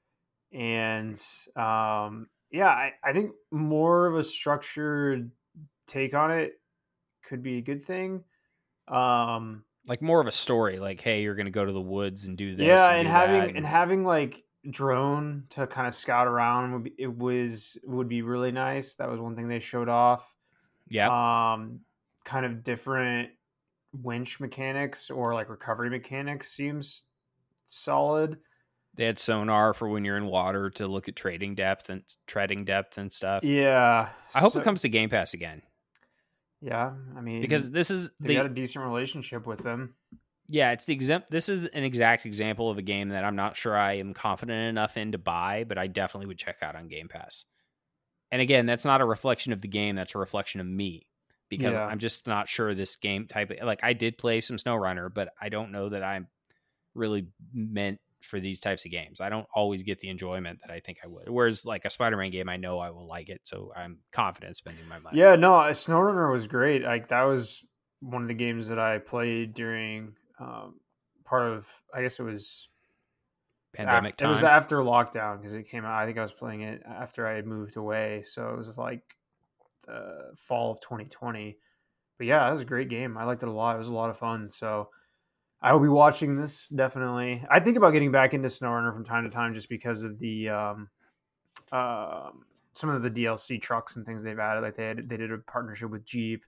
and um, yeah, I, I think more of a structured take on it could be a good thing. Um,
Like more of a story, like, hey, you're going to go to the woods and do this.
yeah,
and,
and
do
having
that,
and,
and
having like drone to kind of scout around would be, it was would be really nice. That was one thing they showed off.
yeah,
Um, kind of different winch mechanics or like recovery mechanics seems solid.
they had sonar for when you're in water to look at trading depth and treading depth and stuff.
Yeah,
I hope
so-
it comes to Game Pass again
Yeah, I mean,
because this is
they
the
got a decent relationship with them.
yeah, it's the exempt. This is an exact example of a game that I'm not sure I am confident enough in to buy, but I definitely would check out on Game Pass. And again, that's not a reflection of the game; that's a reflection of me because
Yeah.
I'm just not sure this game type. Of, like I did play some SnowRunner, but I don't know that I'm really meant for these types of games. I don't always get the enjoyment that I think I would. Whereas like a Spider-Man game, I know I will like it, so I'm confident spending my money.
Yeah, no, SnowRunner was great. Like that was one of the games that I played during um, part of. I guess it was
Pandemic
af-
time.
It was after lockdown because it came out. I think I was playing it after I had moved away, so it was like the fall of twenty twenty. But yeah, it was a great game. I liked it a lot. It was a lot of fun. So I will be watching this definitely. I think about getting back into SnowRunner from time to time just because of the um, um, some of the D L C trucks and things they've added. Like they had, they did a partnership with Jeep.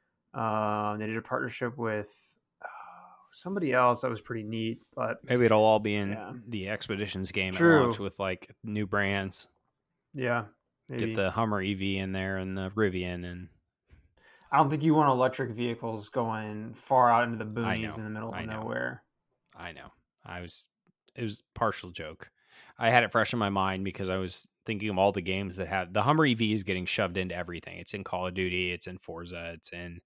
Um, they did a partnership with uh, somebody else that was pretty neat. But
maybe it'll all be in
yeah.
the Expeditions game at
True.
launch with like new brands.
Yeah, maybe.
Get the Hummer E V in there and the Rivian, and
I don't think you want electric vehicles going far out into the
I
boonies
know,
in the middle of
I know.
nowhere.
I know. I was it was a partial joke. I had it fresh in my mind because I was thinking of all the games that have the Hummer E V is getting shoved into everything. It's in Call of Duty, it's in Forza, it's in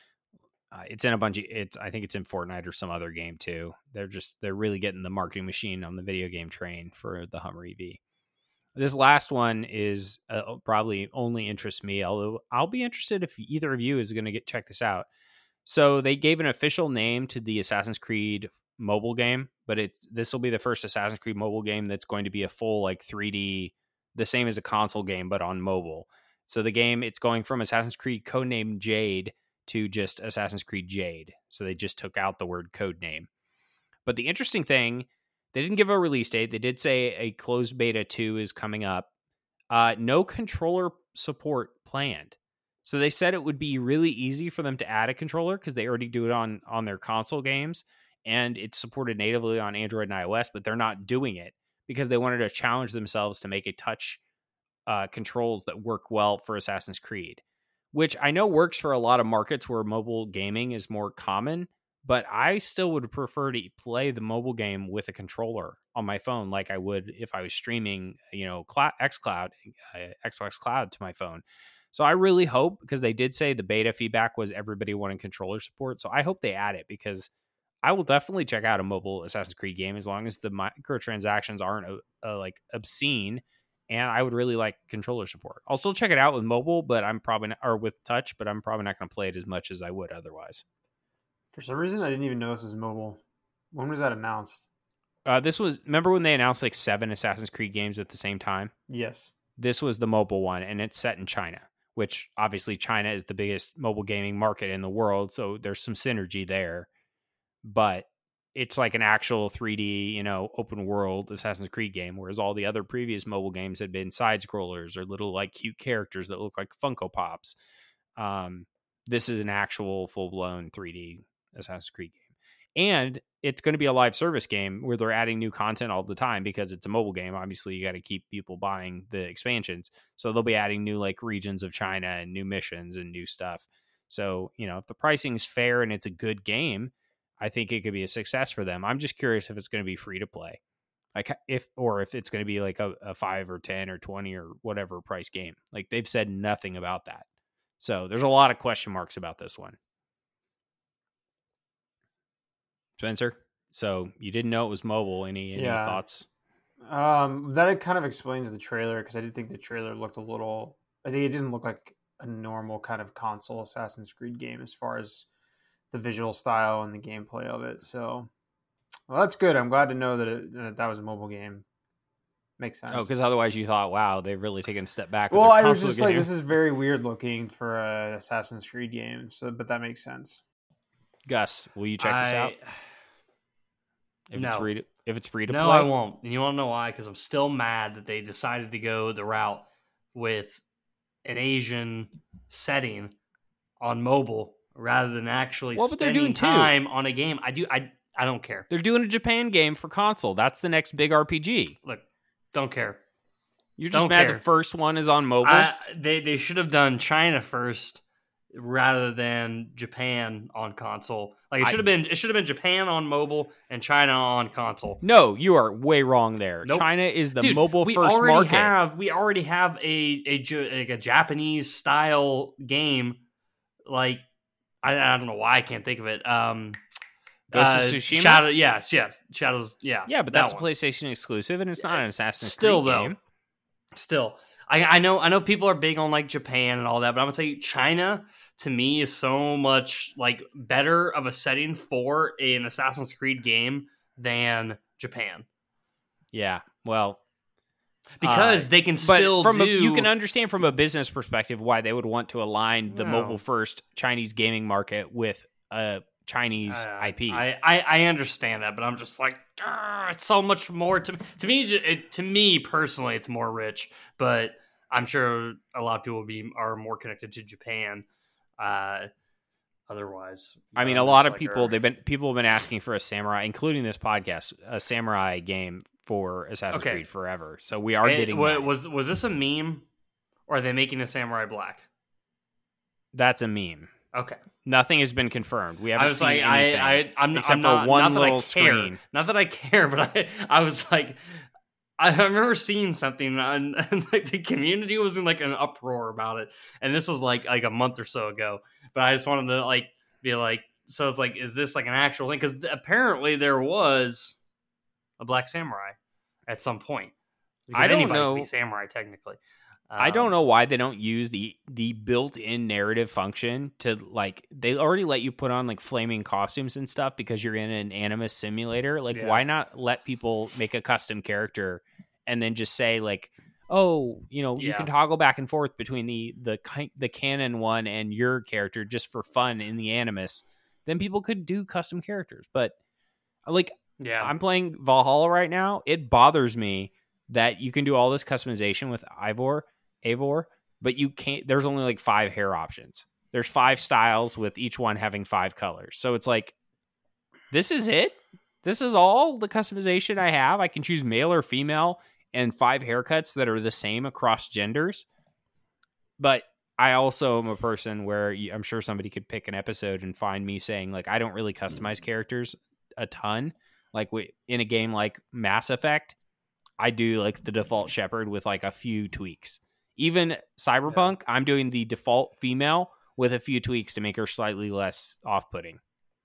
uh, it's in a bunch of it's I think it's in Fortnite or some other game too. They're just they're really getting the marketing machine on the video game train for the Hummer E V. This last one is uh, probably only interests me, although I'll be interested if either of you is going to get check this out. So they gave an official name to the Assassin's Creed mobile game, but it's this will be the first Assassin's Creed mobile game that's going to be a full like three D, the same as a console game, but on mobile. So the game, it's going from Assassin's Creed Codename Jade to just Assassin's Creed Jade. So they just took out the word codename. But the interesting thing, they didn't give a release date. They did say a closed beta two is coming up. Uh, no controller support planned. So they said it would be really easy for them to add a controller because they already do it on, on their console games. And it's supported natively on Android and iOS, but they're not doing it because they wanted to challenge themselves to make a touch uh, controls that work well for Assassin's Creed, which I know works for a lot of markets where mobile gaming is more common. But I still would prefer to play the mobile game with a controller on my phone, like I would if I was streaming, you know, xCloud, uh, Xbox Cloud to my phone. So I really hope, because they did say the beta feedback was everybody wanting controller support. So I hope they add it, because I will definitely check out a mobile Assassin's Creed game as long as the microtransactions aren't uh, uh, like obscene. And I would really like controller support. I'll still check it out with mobile, but I'm probably not, or with touch, but I'm probably not going to play it as much as I would otherwise.
For some reason, I didn't even know this was mobile. When was that announced?
Uh, this was, remember when they announced like seven Assassin's Creed games at the same time?
Yes.
This was the mobile one, and it's set in China, which obviously China is the biggest mobile gaming market in the world, so there's some synergy there. But it's like an actual three D, you know, open world Assassin's Creed game, whereas all the other previous mobile games had been side scrollers or little like cute characters that look like Funko Pops. Um, this is an actual full blown three D Assassin's Creed game, and it's going to be a live service game where they're adding new content all the time because it's a mobile game. Obviously, you got to keep people buying the expansions, so they'll be adding new like regions of China and new missions and new stuff. So, you know, if the pricing's fair and it's a good game, I think it could be a success for them. I'm just curious if it's going to be free to play, like if or if it's going to be like a, a five or ten or twenty or whatever price game. Like they've said nothing about that, so there's a lot of question marks about this one. Spencer, so you didn't know it was mobile. Any, any
yeah.
thoughts?
Um, that kind of explains the trailer, because I did think the trailer looked a little. I think it didn't look like a normal kind of console Assassin's Creed game as far as the visual style and the gameplay of it. So, well, that's good. I'm glad to know that it, that, that was a mobile game. Makes sense.
Oh, because otherwise you thought, wow, they've really taken a step back.
Well,
with
I
their
was just
game.
like, this is very weird looking for a Assassin's Creed game. So, but that makes sense.
Gus, will you check this
I...
out? If
no.
it's free to, if it's free to
no,
play?
I won't. And you want to know why? Because I'm still mad that they decided to go the route with an Asian setting on mobile rather than actually
well, but they're
spending
doing
time
two.
on a game. I do. I I don't care.
They're doing a Japan game for console. That's the next big R P G.
Look, don't care.
You're just
don't
mad
care.
the first one is on mobile?
I, they they should have done China first rather than Japan on console. Like it should have been it should have been Japan on mobile and China on console.
No, you are way wrong there.
Nope.
China is the
Dude,
mobile
we
first
already
market.
Have, we already have a a, like a Japanese style game. Like I, I don't know why I can't think of it. Um,
Ghost
uh,
of Tsushima?
Shadow, yes, yes, Shadows, yeah,
Yeah, but
that
that's a
one.
PlayStation exclusive, and it's not an Assassin's
Still,
Creed
though,
game.
Still, I, I know, I know people are big on like Japan and all that, but I'm gonna tell you, China to me is so much like better of a setting for an Assassin's Creed game than Japan.
Yeah, well,
because
uh,
they can
but
still
from
do.
A, you can understand from a business perspective why they would want to align the
No.
mobile first Chinese gaming market with a Chinese
uh,
I P.
I, I I understand that, but I'm just like, it's so much more to to me. It, to me personally, it's more rich, but I'm sure a lot of people will be are more connected to Japan. Uh, otherwise,
I mean,
I'm
a lot
just
of
like,
people
er,
they've been people have been asking for a samurai, including this podcast, a samurai game for Assassin's
Okay.
Creed forever. So we are
it-
getting
wa-
that.
was was this a meme, or are they making a Samurai Black?
That's a meme.
Okay.
Nothing has been confirmed. We haven't
I was
seen
like,
anything
I, I, I'm,
except
I'm
for
not,
one
not that
little
I care,
screen.
not that I care, but I, I was like, I remember seeing something, and, and like the community was in like an uproar about it, and this was like like a month or so ago. But I just wanted to like be like, so it's like, is this like an actual thing? Because apparently there was a Black Samurai at some point. Because
I don't
anybody
know.
Can be samurai technically.
I don't
Um,
know why they don't use the the built-in narrative function to like they already let you put on like flaming costumes and stuff because you're in an Animus simulator. Like
Yeah.
why not let people make a custom character and then just say like, "Oh, you know, you
Yeah.
can toggle back and forth between the the ki- the canon one and your character just for fun in the Animus." Then people could do custom characters. But like
Yeah.
I'm playing Valhalla right now. It bothers me that you can do all this customization with Ivor, Eivor, but you can't. There's only like five hair options. There's five styles with each one having five colors. So it's like, this is it. This is all the customization I have. I can choose male or female and five haircuts that are the same across genders. But I also am a person where you, I'm sure somebody could pick an episode and find me saying like, I don't really customize characters a ton. Like we, in a game like Mass Effect, I do like the default Shepherd with like a few tweaks. Even Cyberpunk, yeah. I'm doing the default female with a few tweaks to make her slightly less off-putting.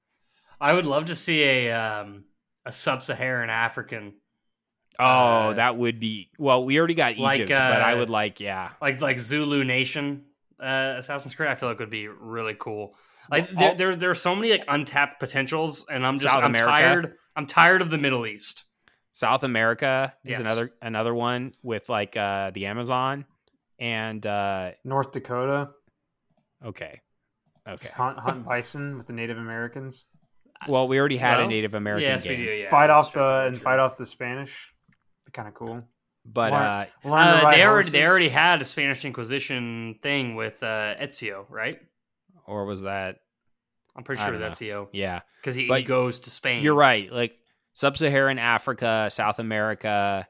I would love to see a um, a sub-Saharan African.
Oh, uh, that would be well. We already got
like,
Egypt,
uh,
but I would like yeah,
like like Zulu Nation uh, Assassin's Creed. I feel like would be really cool. Like
well,
there, there, there are so many like untapped potentials, and I'm just
South
I'm
America.
tired. I'm tired of the Middle East.
South America is
Yes.
another another one with like uh, the Amazon and uh,
North Dakota.
Okay, okay.
Hunt, hunt bison with the Native Americans.
Well, we already had
well,
a Native American
yes,
game.
we do, yeah,
fight
that's
off
true,
the
that's
and
true.
fight off the Spanish. Be kind of cool.
But
Learn-
uh,
learn to
Uh,
ride
they already they
horses.
already had a Spanish Inquisition thing with uh, Ezio, right?
or was that?
I'm pretty
I
sure
don't
it's
know.
Ezio
Yeah,
because he, he
But
goes to Spain.
you're right. Like Sub-Saharan Africa, South America.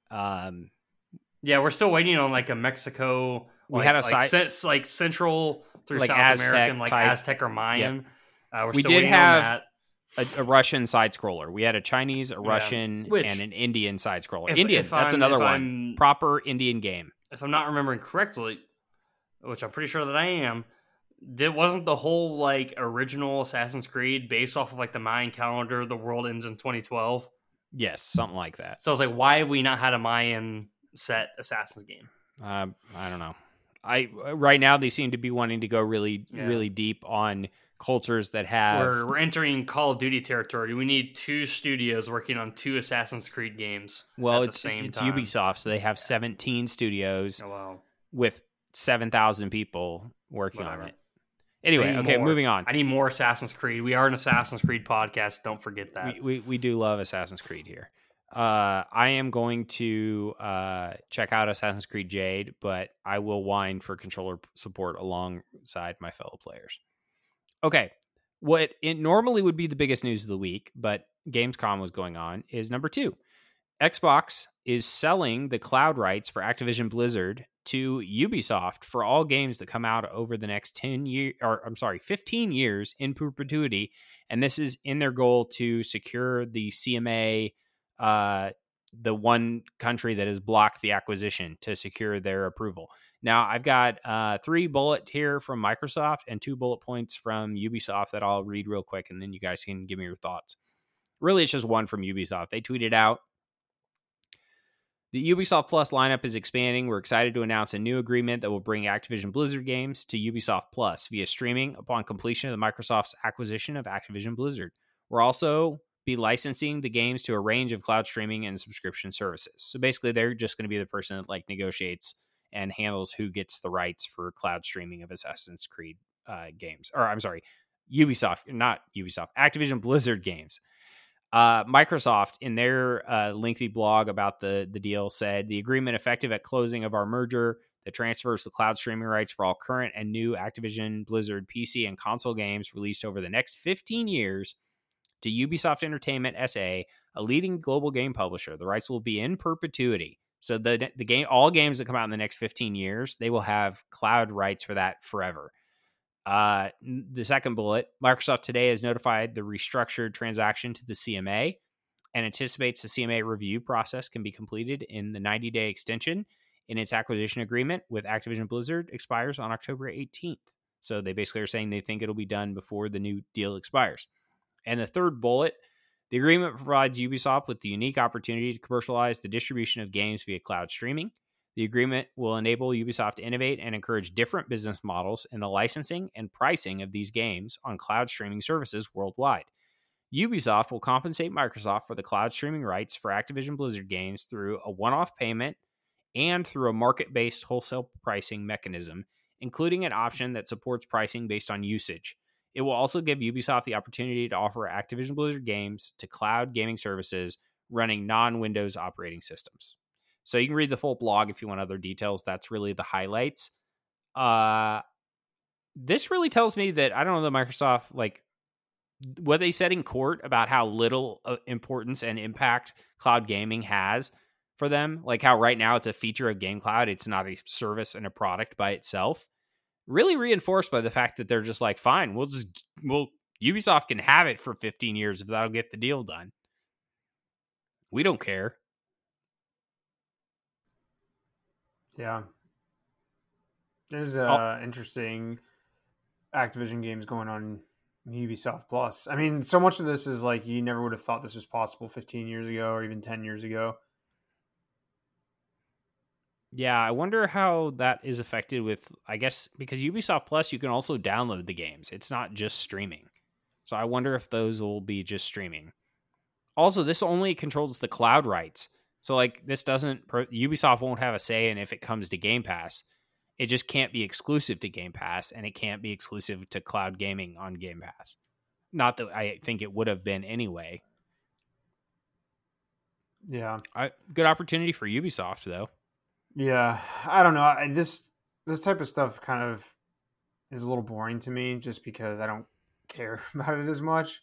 Um,
Yeah, we're still waiting on like a Mexico.
We
like,
had a
like,
side-
cen- like Central through
Like
South
Aztec
American, like
type.
Aztec or Mayan. Uh, we're
We
still
did
waiting
have-
on that.
a, a Russian side scroller. We had a Chinese, a Russian,
Which-
and an Indian side scroller.
If-
Indian.
if
that's
I'm-
another
if
one.
I'm-
Proper Indian game.
If I'm not remembering correctly, which I'm pretty sure that I am, did wasn't the whole like original Assassin's Creed based off of like the Mayan calendar? The world ends in twenty twelve.
Yes, something like that.
So I was like, why have we not had a Mayan set Assassin's game?
Uh, I don't know. I right now they seem to be wanting to go really,
Yeah.
really deep on cultures that have.
We're, we're entering Call of Duty territory. We need two studios working on two Assassin's Creed games.
well,
at
it's
the same
it's
time.
Ubisoft, so they have seventeen studios
Oh, wow.
with seven thousand people working
Whatever.
on it. Anyway,
I need
okay,
more.
moving on.
I need more Assassin's Creed. We are an Assassin's Creed podcast. Don't forget that.
We, we we do love Assassin's Creed here. Uh, I am going to uh, check out Assassin's Creed Jade, but I will whine for controller support alongside my fellow players. Okay, what it normally would be the biggest news of the week, but Gamescom was going on, is number two. Xbox is selling the cloud rights for Activision Blizzard to Ubisoft for all games that come out over the next ten years, or I'm sorry, fifteen years in perpetuity. And this is in their goal to secure the C M A, uh, the one country that has blocked the acquisition, to secure their approval. Now, I've got uh, three bullet here from Microsoft and two bullet points from Ubisoft that I'll read real quick, and then you guys can give me your thoughts. Really, it's just one from Ubisoft. They tweeted out, "The Ubisoft Plus lineup is expanding. We're excited to announce a new agreement that will bring Activision Blizzard games to Ubisoft Plus via streaming upon completion of the Microsoft's acquisition of Activision Blizzard. We'll also be licensing the games to a range of cloud streaming and subscription services." So basically, they're just going to be the person that like negotiates and handles who gets the rights for cloud streaming of Assassin's Creed uh, games. Or I'm sorry, Ubisoft, not Ubisoft, Activision Blizzard games. Uh, Microsoft, in their uh, lengthy blog about the, the deal, said the agreement effective at closing of our merger that transfers the cloud streaming rights for all current and new Activision Blizzard P C and console games released over the next fifteen years to Ubisoft Entertainment S A, a leading global game publisher. The rights will be in perpetuity. So the the game, all games that come out in the next fifteen years, they will have cloud rights for that forever. Uh, the second bullet, Microsoft today has notified the restructured transaction to the C M A and anticipates the C M A review process can be completed in the ninety-day extension in its acquisition agreement with Activision Blizzard expires on October eighteenth. So they basically are saying they think it'll be done before the new deal expires. And the third bullet, the agreement provides Ubisoft with the unique opportunity to commercialize the distribution of games via cloud streaming. The agreement will enable Ubisoft to innovate and encourage different business models in the licensing and pricing of these games on cloud streaming services worldwide. Ubisoft will compensate Microsoft for the cloud streaming rights for Activision Blizzard games through a one-off payment and through a market-based wholesale pricing mechanism, including an option that supports pricing based on usage. It will also give Ubisoft the opportunity to offer Activision Blizzard games to cloud gaming services running non-Windows operating systems. So you can read the full blog if you want other details. That's really the highlights. Uh, this really tells me that, I don't know, the Microsoft, like, what they said in court about how little uh, importance and impact cloud gaming has for them, like how right now it's a feature of Game Cloud, it's not a service and a product by itself, really reinforced by the fact that they're just like, fine, we'll just, we'll, Ubisoft can have it for fifteen years if that'll get the deal done. We don't care.
Yeah. There's uh, oh. interesting Activision games going on Ubisoft Plus. I mean, so much of this is like you never would have thought this was possible fifteen years ago or even ten years ago.
Yeah, I wonder how that is affected with, I guess, because Ubisoft Plus, you can also download the games. It's not just streaming. So I wonder if those will be just streaming. Also, this only controls the cloud rights. So, like, this doesn't, Ubisoft won't have a say in if it comes to Game Pass. It just can't be exclusive to Game Pass, and it can't be exclusive to cloud gaming on Game Pass. Not that I think it would have been anyway.
Yeah.
I, good opportunity for Ubisoft, though.
Yeah. I don't know. I, this this type of stuff kind of is a little boring to me just because I don't care about it as much.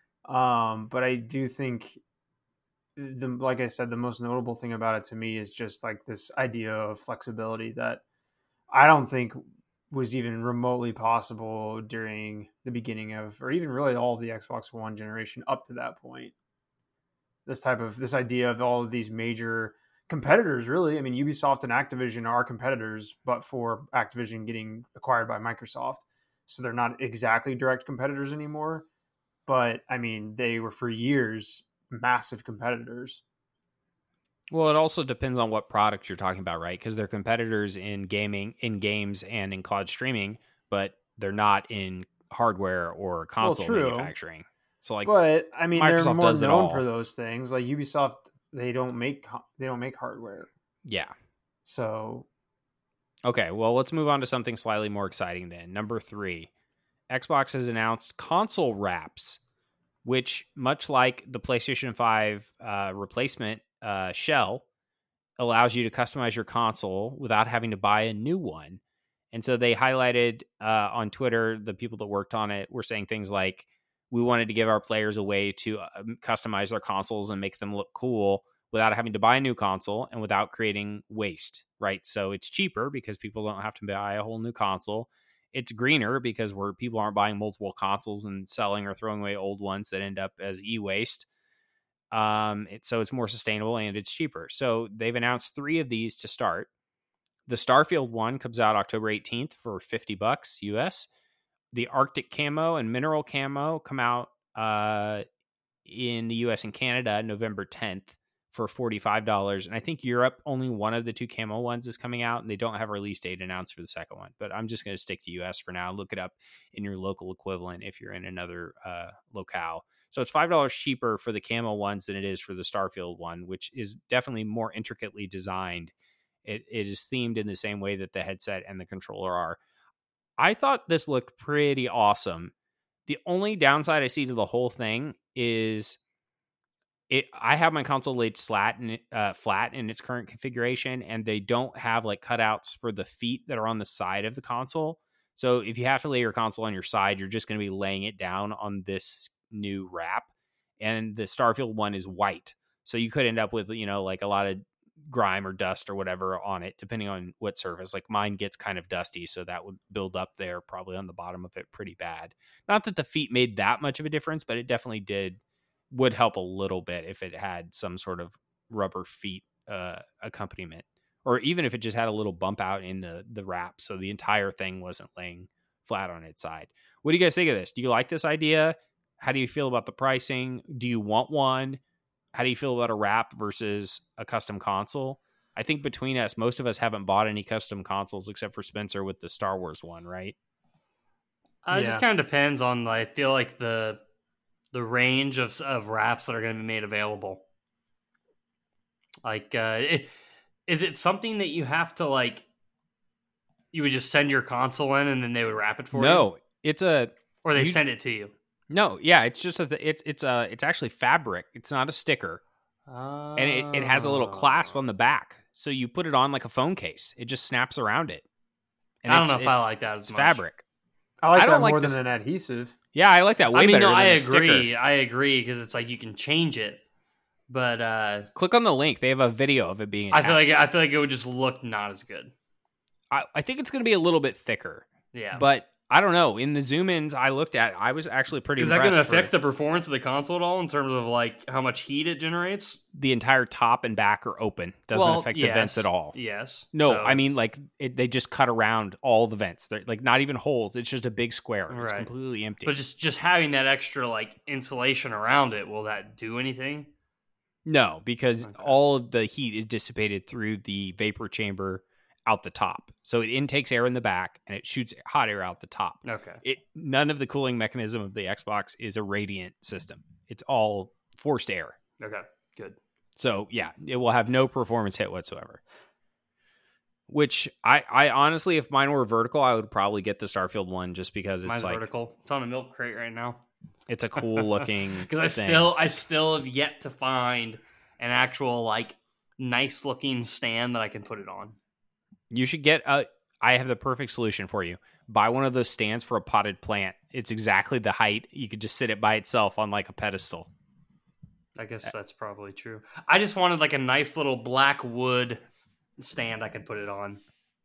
Um, but I do think... The, like I said, the most notable thing about it to me is just like this idea of flexibility that I don't think was even remotely possible during the beginning of, or even really all of the Xbox One generation up to that point. This type of, this idea of all of these major competitors, really. I mean, Ubisoft and Activision are competitors, but for Activision getting acquired by Microsoft. So they're not exactly direct competitors anymore. But I mean, they were for years massive competitors.
Well, it also depends on what product you're talking about, right? Because they're competitors in gaming, in games, and in cloud streaming, but they're not in hardware or console well, manufacturing. So, like,
but I mean,
Microsoft
they're more
does it
known
all.
for those things. Like Ubisoft, they don't make they don't make hardware.
Yeah.
So,
okay. Well, let's move on to something slightly more exciting then. Number three, Xbox has announced console wraps, which, much like the PlayStation five uh, replacement uh, shell, allows you to customize your console without having to buy a new one. And so they highlighted uh, on Twitter, the people that worked on it were saying things like, we wanted to give our players a way to uh, customize their consoles and make them look cool without having to buy a new console and without creating waste, right? So it's cheaper because people don't have to buy a whole new console. It's greener because where people aren't buying multiple consoles and selling or throwing away old ones that end up as e-waste. Um, it, so it's more sustainable and it's cheaper. So they've announced three of these to start. The Starfield one comes out October eighteenth for fifty bucks U S. The Arctic Camo and Mineral Camo come out uh, in the U S and Canada November tenth for forty-five dollars. And I think Europe, only one of the two camo ones is coming out, and they don't have a release date announced for the second one. But I'm just going to stick to U S for now. Look it up in your local equivalent if you're in another uh, locale. So it's five dollars cheaper for the camo ones than it is for the Starfield one, which is definitely more intricately designed. It, it is themed in the same way that the headset and the controller are. I thought this looked pretty awesome. The only downside I see to the whole thing is it. I have my console laid flat in, uh, flat in its current configuration, and they don't have like cutouts for the feet that are on the side of the console. So if you have to lay your console on your side, you're just going to be laying it down on this new wrap. And the Starfield one is white. So you could end up with, you know, like a lot of grime or dust or whatever on it, depending on what surface. Like mine gets kind of dusty, so that would build up there probably on the bottom of it pretty bad. Not that the feet made that much of a difference, but it definitely did would help a little bit if it had some sort of rubber feet uh, accompaniment, or even if it just had a little bump out in the the wrap, so the entire thing wasn't laying flat on its side. What do you guys think of this? Do you like this idea? How do you feel about the pricing? Do you want one? How do you feel about a wrap versus a custom console? I think between us, most of us haven't bought any custom consoles except for Spencer with the Star Wars one, right?
Uh, It
Yeah.
just kind of depends on, I feel like, the the range of of wraps that are going to be made available. Like, uh, it, is it something that you have to, like, you would just send your console in and then they would wrap it for you?
No, it's a
Or they
you-
send it to you?
no, yeah, it's just a it's it's a it's actually fabric. It's not a sticker. And it, it has a little clasp on the back. So you put it on like a phone case. It just snaps around it. And
I don't
it's-
know if I
it's-
like that as
It's
much.
fabric.
I like
I don't
that
like
more
this-
than an adhesive.
Yeah, I like that way
I mean,
better
no,
than
I
a
agree.
sticker.
I agree because it's like you can change it, but uh,
Click on the link. They have a video of it being
I
attached.
feel like I feel like it would just look not as good.
I, I think it's going to be a little bit thicker.
Yeah,
But I don't know. In the zoom ins I looked at, I was actually pretty
is that going to
impressed for
affect the performance of the console at all in terms of like how much heat it generates?
the entire top and back are open. Doesn't
Well,
affect the
yes.
vents at all.
Yes.
No,
So
I mean
it's-
like it, they just cut around all the vents. They're like not even holes. It's just a big square. It's
Right.
completely empty.
but just just having that extra like insulation around it, will that do anything?
No, because
Okay.
all of the heat is dissipated through the vapor chamber out the top. So it intakes air in the back and it shoots hot air out the top.
Okay.
It none of the cooling mechanism of the Xbox is a radiant system. It's all forced air.
Okay. Good.
So yeah, it will have no performance hit whatsoever. Which I, I honestly, if mine were vertical, I would probably get the Starfield one just because it's
Mine's
like
vertical. It's on a milk crate right now.
it's a cool looking.
Because I
thing.
still I still have yet to find an actual like nice looking stand that I can put it on.
You should get a. I have the perfect solution for you. Buy one of those stands for a potted plant. It's exactly the height. You could just sit it by itself on like a pedestal.
I guess that's probably true. I just wanted like a nice little black wood stand I could put it on.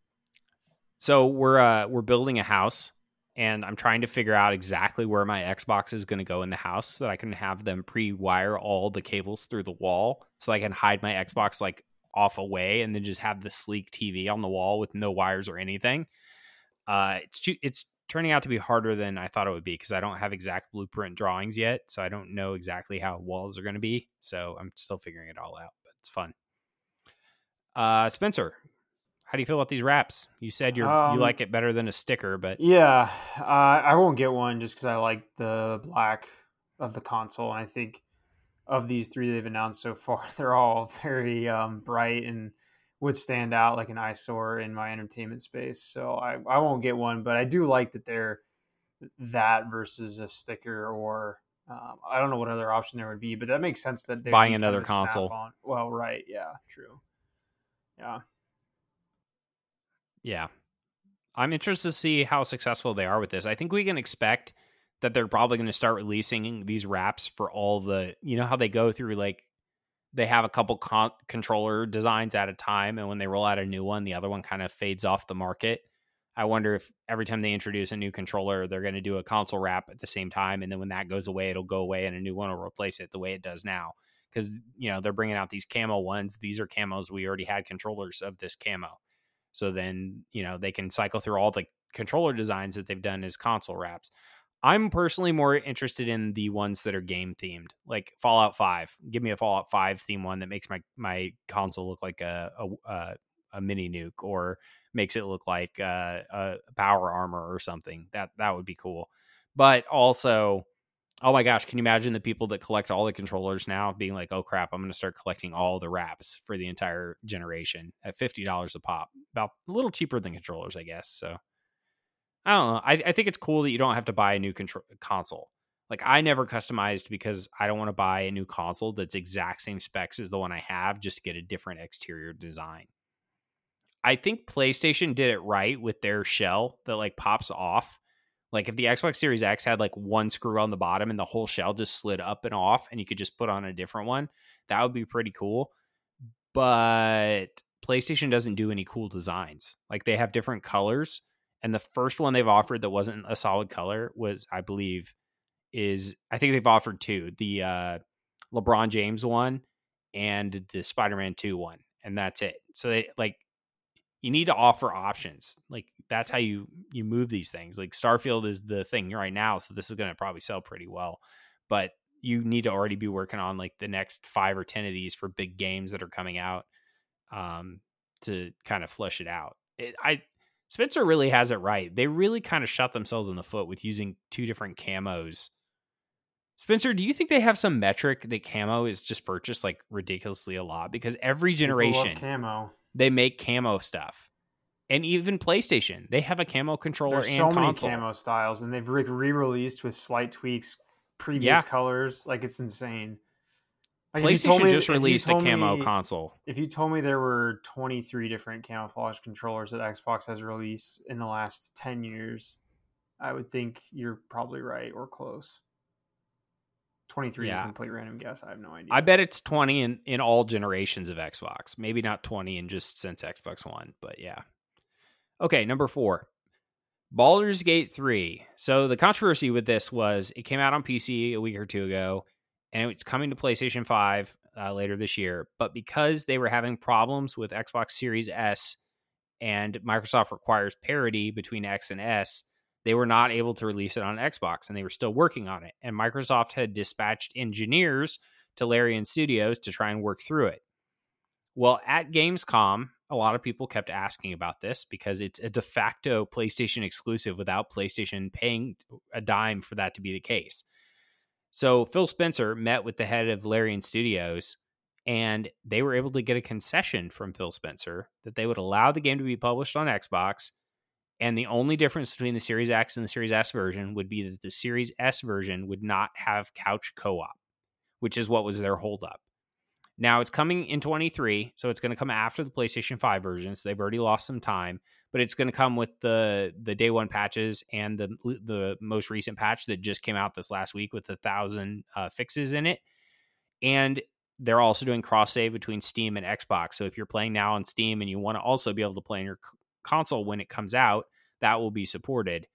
So we're uh, we're building a house, and I'm trying to figure out exactly where my Xbox is going to go in the house, so that I can have them pre-wire all the cables through the wall, so I can hide my Xbox like off away, and then just have the sleek T V on the wall with no wires or anything. Uh, it's too, it's turning out to be harder than I thought it would be because I don't have exact blueprint drawings yet, so I don't know exactly how walls are going to be. So I'm still figuring it all out, but it's fun. Uh, Spencer, how do you feel about these wraps? You said you're
Um,
you like it better than a sticker, but
Yeah, uh, I won't get one just because I like the black of the console, and I think of these three they've announced so far, they're all very um, bright and would stand out like an eyesore in my entertainment space. So I, I won't get one, but I do like that they're that versus a sticker or um, I don't know what other option there would be, but that makes sense that they're
Buying another console.
Well, right, yeah, true, yeah.
yeah. I'm interested to see how successful they are with this. I think we can expect that they're probably going to start releasing these wraps for all the, you know how they go through like they have a couple con- controller designs at a time, and when they roll out a new one, the other one kind of fades off the market. I wonder if every time they introduce a new controller, they're going to do a console wrap at the same time, and then when that goes away, it'll go away and a new one will replace it the way it does now. Because, you know, they're bringing out these camo ones. These are camos. We already had controllers of this camo. So then, you know, they can cycle through all the controller designs that they've done as console wraps. I'm personally more interested in the ones that are game themed, like Fallout five. Give me a Fallout five theme one that makes my, my console look like a, a, a, a mini nuke, or makes it look like a, a power armor or something. That, that would be cool. But also, oh my gosh, can you imagine the people that collect all the controllers now being like, oh crap, I'm going to start collecting all the wraps for the entire generation at fifty dollars a pop. About a little cheaper than controllers, I guess. So I don't know. I, I think it's cool that you don't have to buy a new control console. Like, I never customized because I don't want to buy a new console that's exact same specs as the one I have just to get a different exterior design. I think PlayStation did it right with their shell that like pops off. Like if the Xbox Series X had like one screw on the bottom and the whole shell just slid up and off and you could just put on a different one, that would be pretty cool. But PlayStation doesn't do any cool designs. Like they have different colors. And the first one they've offered that wasn't a solid color was, I believe, is I think they've offered two, the uh, LeBron James one and the Spider-Man two one. And that's it. So they like, you need to offer options. Like that's how you, you move these things. Like Starfield is the thing right now. So this is going to probably sell pretty well, but you need to already be working on like the next five or ten of these for big games that are coming out um, to kind of flush it out. It, I, Spencer really has it right. They really kind of shot themselves in the foot with using two different camos. Spencer, do you think they have some metric that camo is just purchased like ridiculously a lot? Because every generation
camo.
They make camo stuff. And even PlayStation, they have a camo controller
There's
and
so
console.
many camo styles, and they've re-released with slight tweaks previous
Yeah.
colors. Like, it's insane. Like, if you
PlayStation
told me-
just
if you
released a
told
camo
me-
console.
If you told me there were twenty-three different camouflage controllers that Xbox has released in the last ten years, I would think you're probably right or close. twenty-three is
Yeah.
a complete random guess. I have no idea.
I bet it's twenty in, in all generations of Xbox. Maybe not twenty in just since Xbox One, but yeah. Okay, number four. Baldur's Gate three. So the controversy with this was it came out on P C a week or two ago, and it's coming to PlayStation five uh, later this year. But because they were having problems with Xbox Series S and Microsoft requires parity between X and S, they were not able to release it on Xbox, and they were still working on it. And Microsoft had dispatched engineers to Larian Studios to try and work through it. Well, at Gamescom, a lot of people kept asking about this because it's a de facto PlayStation exclusive without PlayStation paying a dime for that to be the case. So Phil Spencer met with the head of Larian Studios, and they were able to get a concession from Phil Spencer that they would allow the game to be published on Xbox. And the only difference between the Series X and the Series S version would be that the Series S version would not have couch co-op, which is what was their holdup. Now it's coming in twenty-three, so it's going to come after the PlayStation five version, so they've already lost some time, but it's going to come with the the day one patches and the the most recent patch that just came out this last week with a thousand uh, fixes in it. And they're also doing cross-save between Steam and Xbox, so if you're playing now on Steam and you want to also be able to play on your console when it comes out, that will be supported.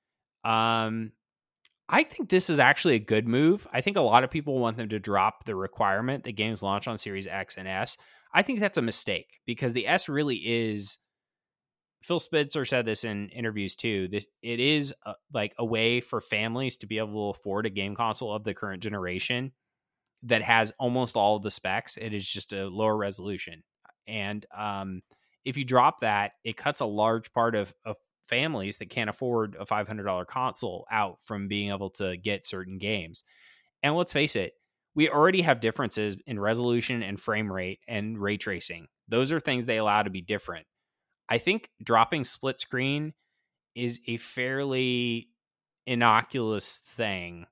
Um, I think this is actually a good move. I think a lot of people want them to drop the requirement that games launch on Series X and S. I think that's a mistake because the S really is, Phil Spencer said this in interviews too, this it is a, like a way for families to be able to afford a game console of the current generation that has almost all of the specs. It is just a lower resolution. And um, if you drop that, it cuts a large part of, of families that can't afford a five hundred dollars console out from being able to get certain games. And let's face it, we already have differences in resolution and frame rate and ray tracing. Those are things they allow to be different. I think dropping split screen is a fairly innocuous thing,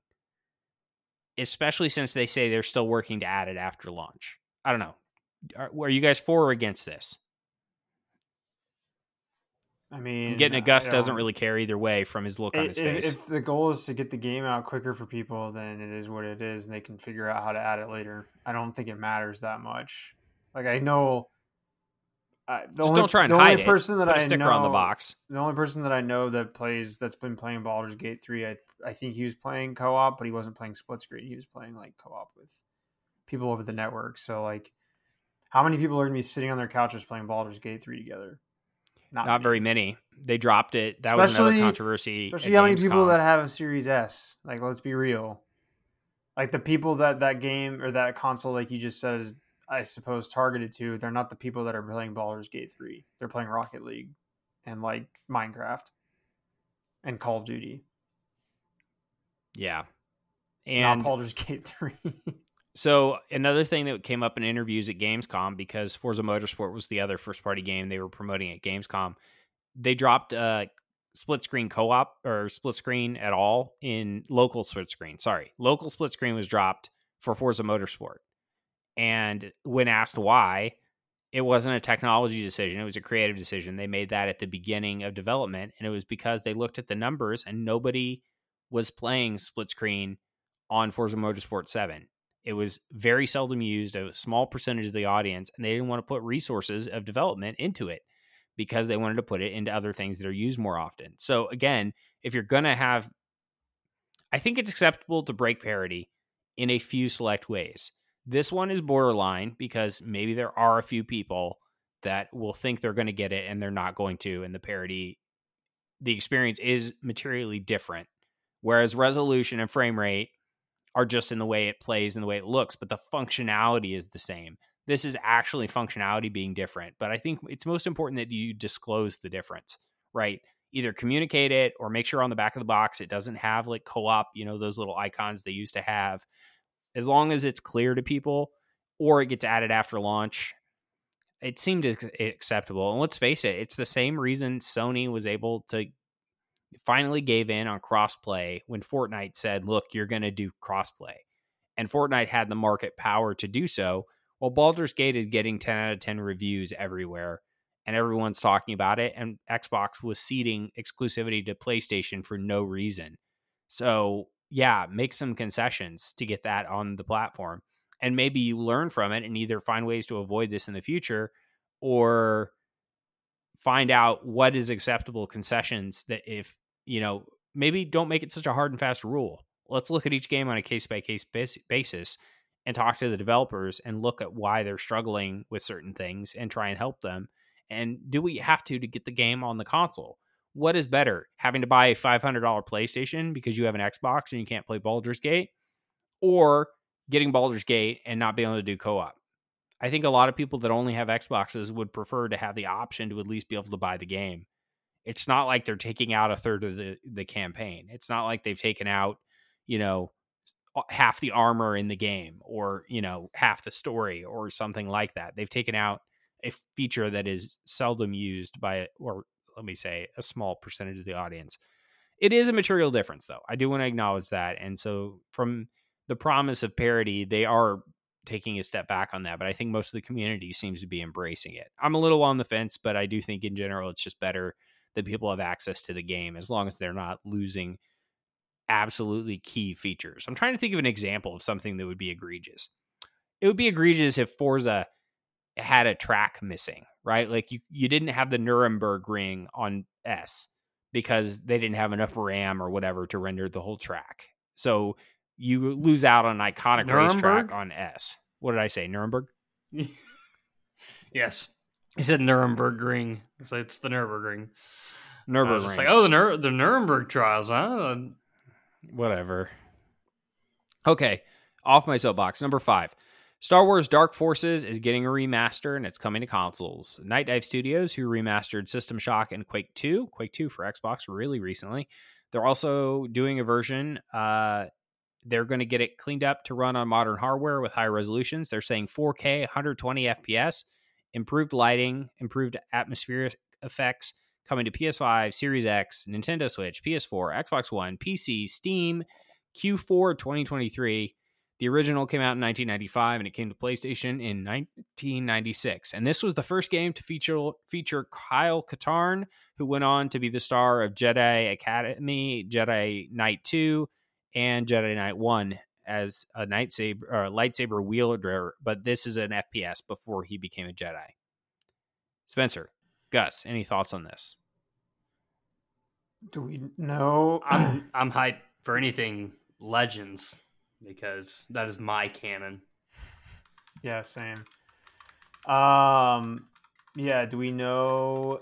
especially since they say they're still working to add it after launch. I don't know. Are, are you guys for or against this?
I mean,
I'm getting a Gus
I
doesn't
don't-
really care either way from his look on his
if,
face.
if the goal is to get the game out quicker for people, then it is what it is, and they can figure out how to add it later. I don't think it matters that much. Like I know, I, the
Just
only,
don't try and
the
hide
only
it.
person that
Put a
I
sticker
know,
on the box.
The only person that I know that plays that's been playing Baldur's Gate three, I I think he was playing co-op, but he wasn't playing split screen. He was playing like co-op with people over the network. So like, how many people are gonna be sitting on their couches playing Baldur's Gate three together?
Not
many.
very many. They dropped it. That was another
Especially-
controversy. at
Especially how many people
Gamescom.
that have a Series S. Like, let's be real. Like the people that that game or that console, like you just said, is I suppose targeted to. They're not the people that are playing Baldur's Gate three. They're playing Rocket League and like Minecraft and Call of Duty.
Yeah.
Not
And
Baldur's Gate three.
so another thing that came up in interviews at Gamescom, because Forza Motorsport was the other first party game they were promoting at Gamescom, they dropped uh, split screen co-op or split screen at all in local split screen. Sorry, local split screen was dropped for Forza Motorsport. And when asked why, it wasn't a technology decision. It was a creative decision. They made that at the beginning of development. And it was because they looked at the numbers and nobody was playing split screen on Forza Motorsport seven. It was very seldom used, a small percentage of the audience, and they didn't want to put resources of development into it because they wanted to put it into other things that are used more often. So again, if you're going to have, I think it's acceptable to break parity in a few select ways. This one is borderline because maybe there are a few people that will think they're going to get it and they're not going to, and the parity, the experience is materially different. Whereas resolution and frame rate are just in the way it plays and the way it looks, but the functionality is the same. This is actually functionality being different, but I think it's most important that you disclose the difference, right? Either communicate it or make sure on the back of the box it doesn't have like co-op, you know, those little icons they used to have. As long as it's clear to people or it gets added after launch, it seemed acceptable. And let's face it, it's the same reason Sony was able to finally gave in on crossplay when Fortnite said, look, you're going to do crossplay. And Fortnite had the market power to do so. Well, Baldur's Gate is getting ten out of ten reviews everywhere, and everyone's talking about it. And Xbox was ceding exclusivity to PlayStation for no reason. So, yeah, make some concessions to get that on the platform. And maybe you learn from it and either find ways to avoid this in the future or find out what is acceptable concessions that if, you know, maybe don't make it such a hard and fast rule. Let's look at each game on a case-by-case basis and talk to the developers and look at why they're struggling with certain things and try and help them. And do we have to to get the game on the console? What is better, having to buy a five hundred dollars PlayStation because you have an Xbox and you can't play Baldur's Gate, or getting Baldur's Gate and not being able to do co-op? I think a lot of people that only have Xboxes would prefer to have the option to at least be able to buy the game. It's not like they're taking out a third of the, the campaign. It's not like they've taken out, you know, half the armor in the game or, you know, half the story or something like that. They've taken out a feature that is seldom used by, or let me say, a small percentage of the audience. It is a material difference, though. I do want to acknowledge that. And so from the promise of parity, they are taking a step back on that. But I think most of the community seems to be embracing it. I'm a little on the fence, but I do think in general, it's just better that people have access to the game as long as they're not losing absolutely key features. I'm trying to think of an example of something that would be egregious. It would be egregious if Forza had a track missing, right? Like you, you didn't have the Nuremberg ring on S because they didn't have enough RAM or whatever to render the whole track. So you lose out on an iconic
Nuremberg?
racetrack on S. What did I say? Nuremberg?
Yes. You said Nuremberg ring. So it's the Nuremberg
Nuremberg
I was just
ring.
like, oh, the, Nur- the Nuremberg trials, huh?
Whatever. Okay, off my soapbox. Number five. Star Wars Dark Forces is getting a remaster, and it's coming to consoles. Night Dive Studios, who remastered System Shock and Quake two, Quake two for Xbox really recently, they're also doing a version. Uh, they're going to get it cleaned up to run on modern hardware with high resolutions. They're saying four K, one hundred twenty F P S, improved lighting, improved atmospheric effects, coming to P S five, Series X, Nintendo Switch, P S four, Xbox One, P C, Steam, Q four twenty twenty-three. The original came out in nineteen ninety-five, and it came to PlayStation in nineteen ninety-six. And this was the first game to feature feature Kyle Katarn, who went on to be the star of Jedi Academy, Jedi Knight two, and Jedi Knight one as a lightsaber, or lightsaber wielder. But this is an F P S before he became a Jedi. Spencer, Gus, any thoughts on this?
Do we know?
I'm I'm hyped for anything Legends because that is my canon.
Yeah, same. Um, yeah. Do we know?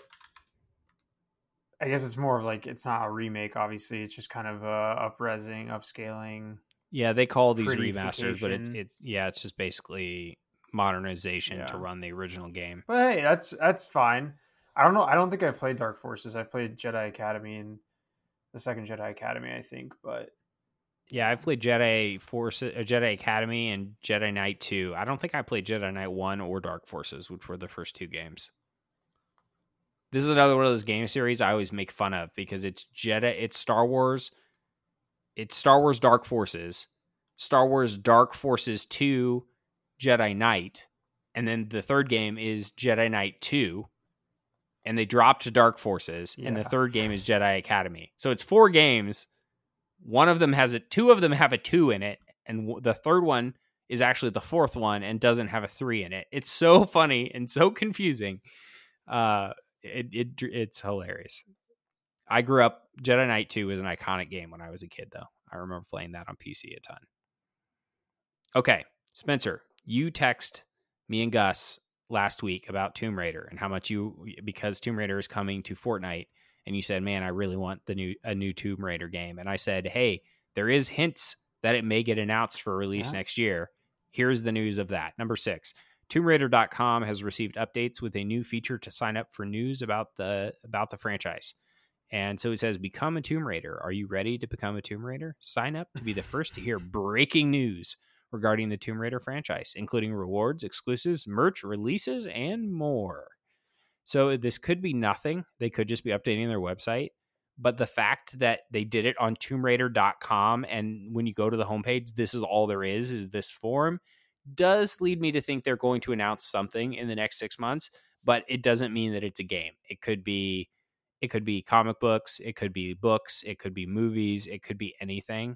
I guess it's more of like it's not a remake. Obviously, it's just kind of uh, up-resing, upscaling.
Yeah, they call these remasters, but it's
Prettyfication.
it, yeah, it's just basically modernization
Yeah.
to run the original game.
But hey, that's that's fine. I don't know. I don't think I've played Dark Forces. I've played Jedi Academy and the second Jedi Academy, I think. But
Yeah, I've played Jedi Force, uh, Jedi Academy, and Jedi Knight two. I don't think I played Jedi Knight one or Dark Forces, which were the first two games. This is another one of those game series I always make fun of because it's Jedi, it's Star Wars, it's Star Wars Dark Forces, Star Wars Dark Forces two, Jedi Knight, and then the third game is Jedi Knight two, and they dropped Dark Forces, yeah. and the third game is Jedi Academy. So it's four games. One of them has a, two of them have a two in it, and the third one is actually the fourth one and doesn't have a three in it. It's so funny and so confusing. Uh, it, it it's hilarious. I grew up, Jedi Knight two was an iconic game when I was a kid, though. I remember playing that on P C a ton. Okay, Spencer, you text me and Gus last week about Tomb Raider and how much you, because Tomb Raider is coming to Fortnite, and you said, man, I really want the new a new Tomb Raider game. And I said, hey, there is hints that it may get announced for release yeah. next year. Here's the news of that. Number six, Tomb Raider dot com has received updates with a new feature to sign up for news about the about the franchise. And so it says, become a Tomb Raider. Are you ready to become a Tomb Raider? Sign up to be the first to hear breaking news regarding the Tomb Raider franchise, including rewards, exclusives, merch, releases, and more. So this could be nothing. They could just be updating their website. But the fact that they did it on Tomb Raider dot com, and when you go to the homepage, this is all there is, is this form, does lead me to think they're going to announce something in the next six months. But it doesn't mean that it's a game. It could be, it could be comic books. It could be books. It could be movies. It could be anything.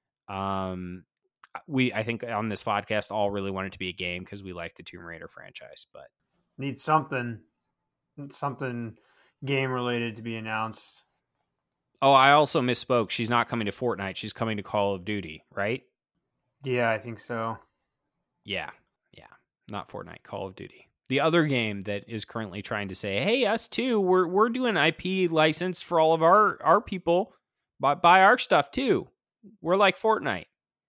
Um, we, I think on this podcast, all really want it to be a game because we like the Tomb Raider franchise. But
need something, something game related to be announced.
Oh, I also misspoke. She's not coming to Fortnite. She's coming to Call of Duty, right?
Yeah, I think so.
Yeah, yeah. Not Fortnite, Call of Duty. The other game that is currently trying to say, hey, us too, we're we're doing I P license for all of our, our people. Buy, buy our stuff too. We're like Fortnite.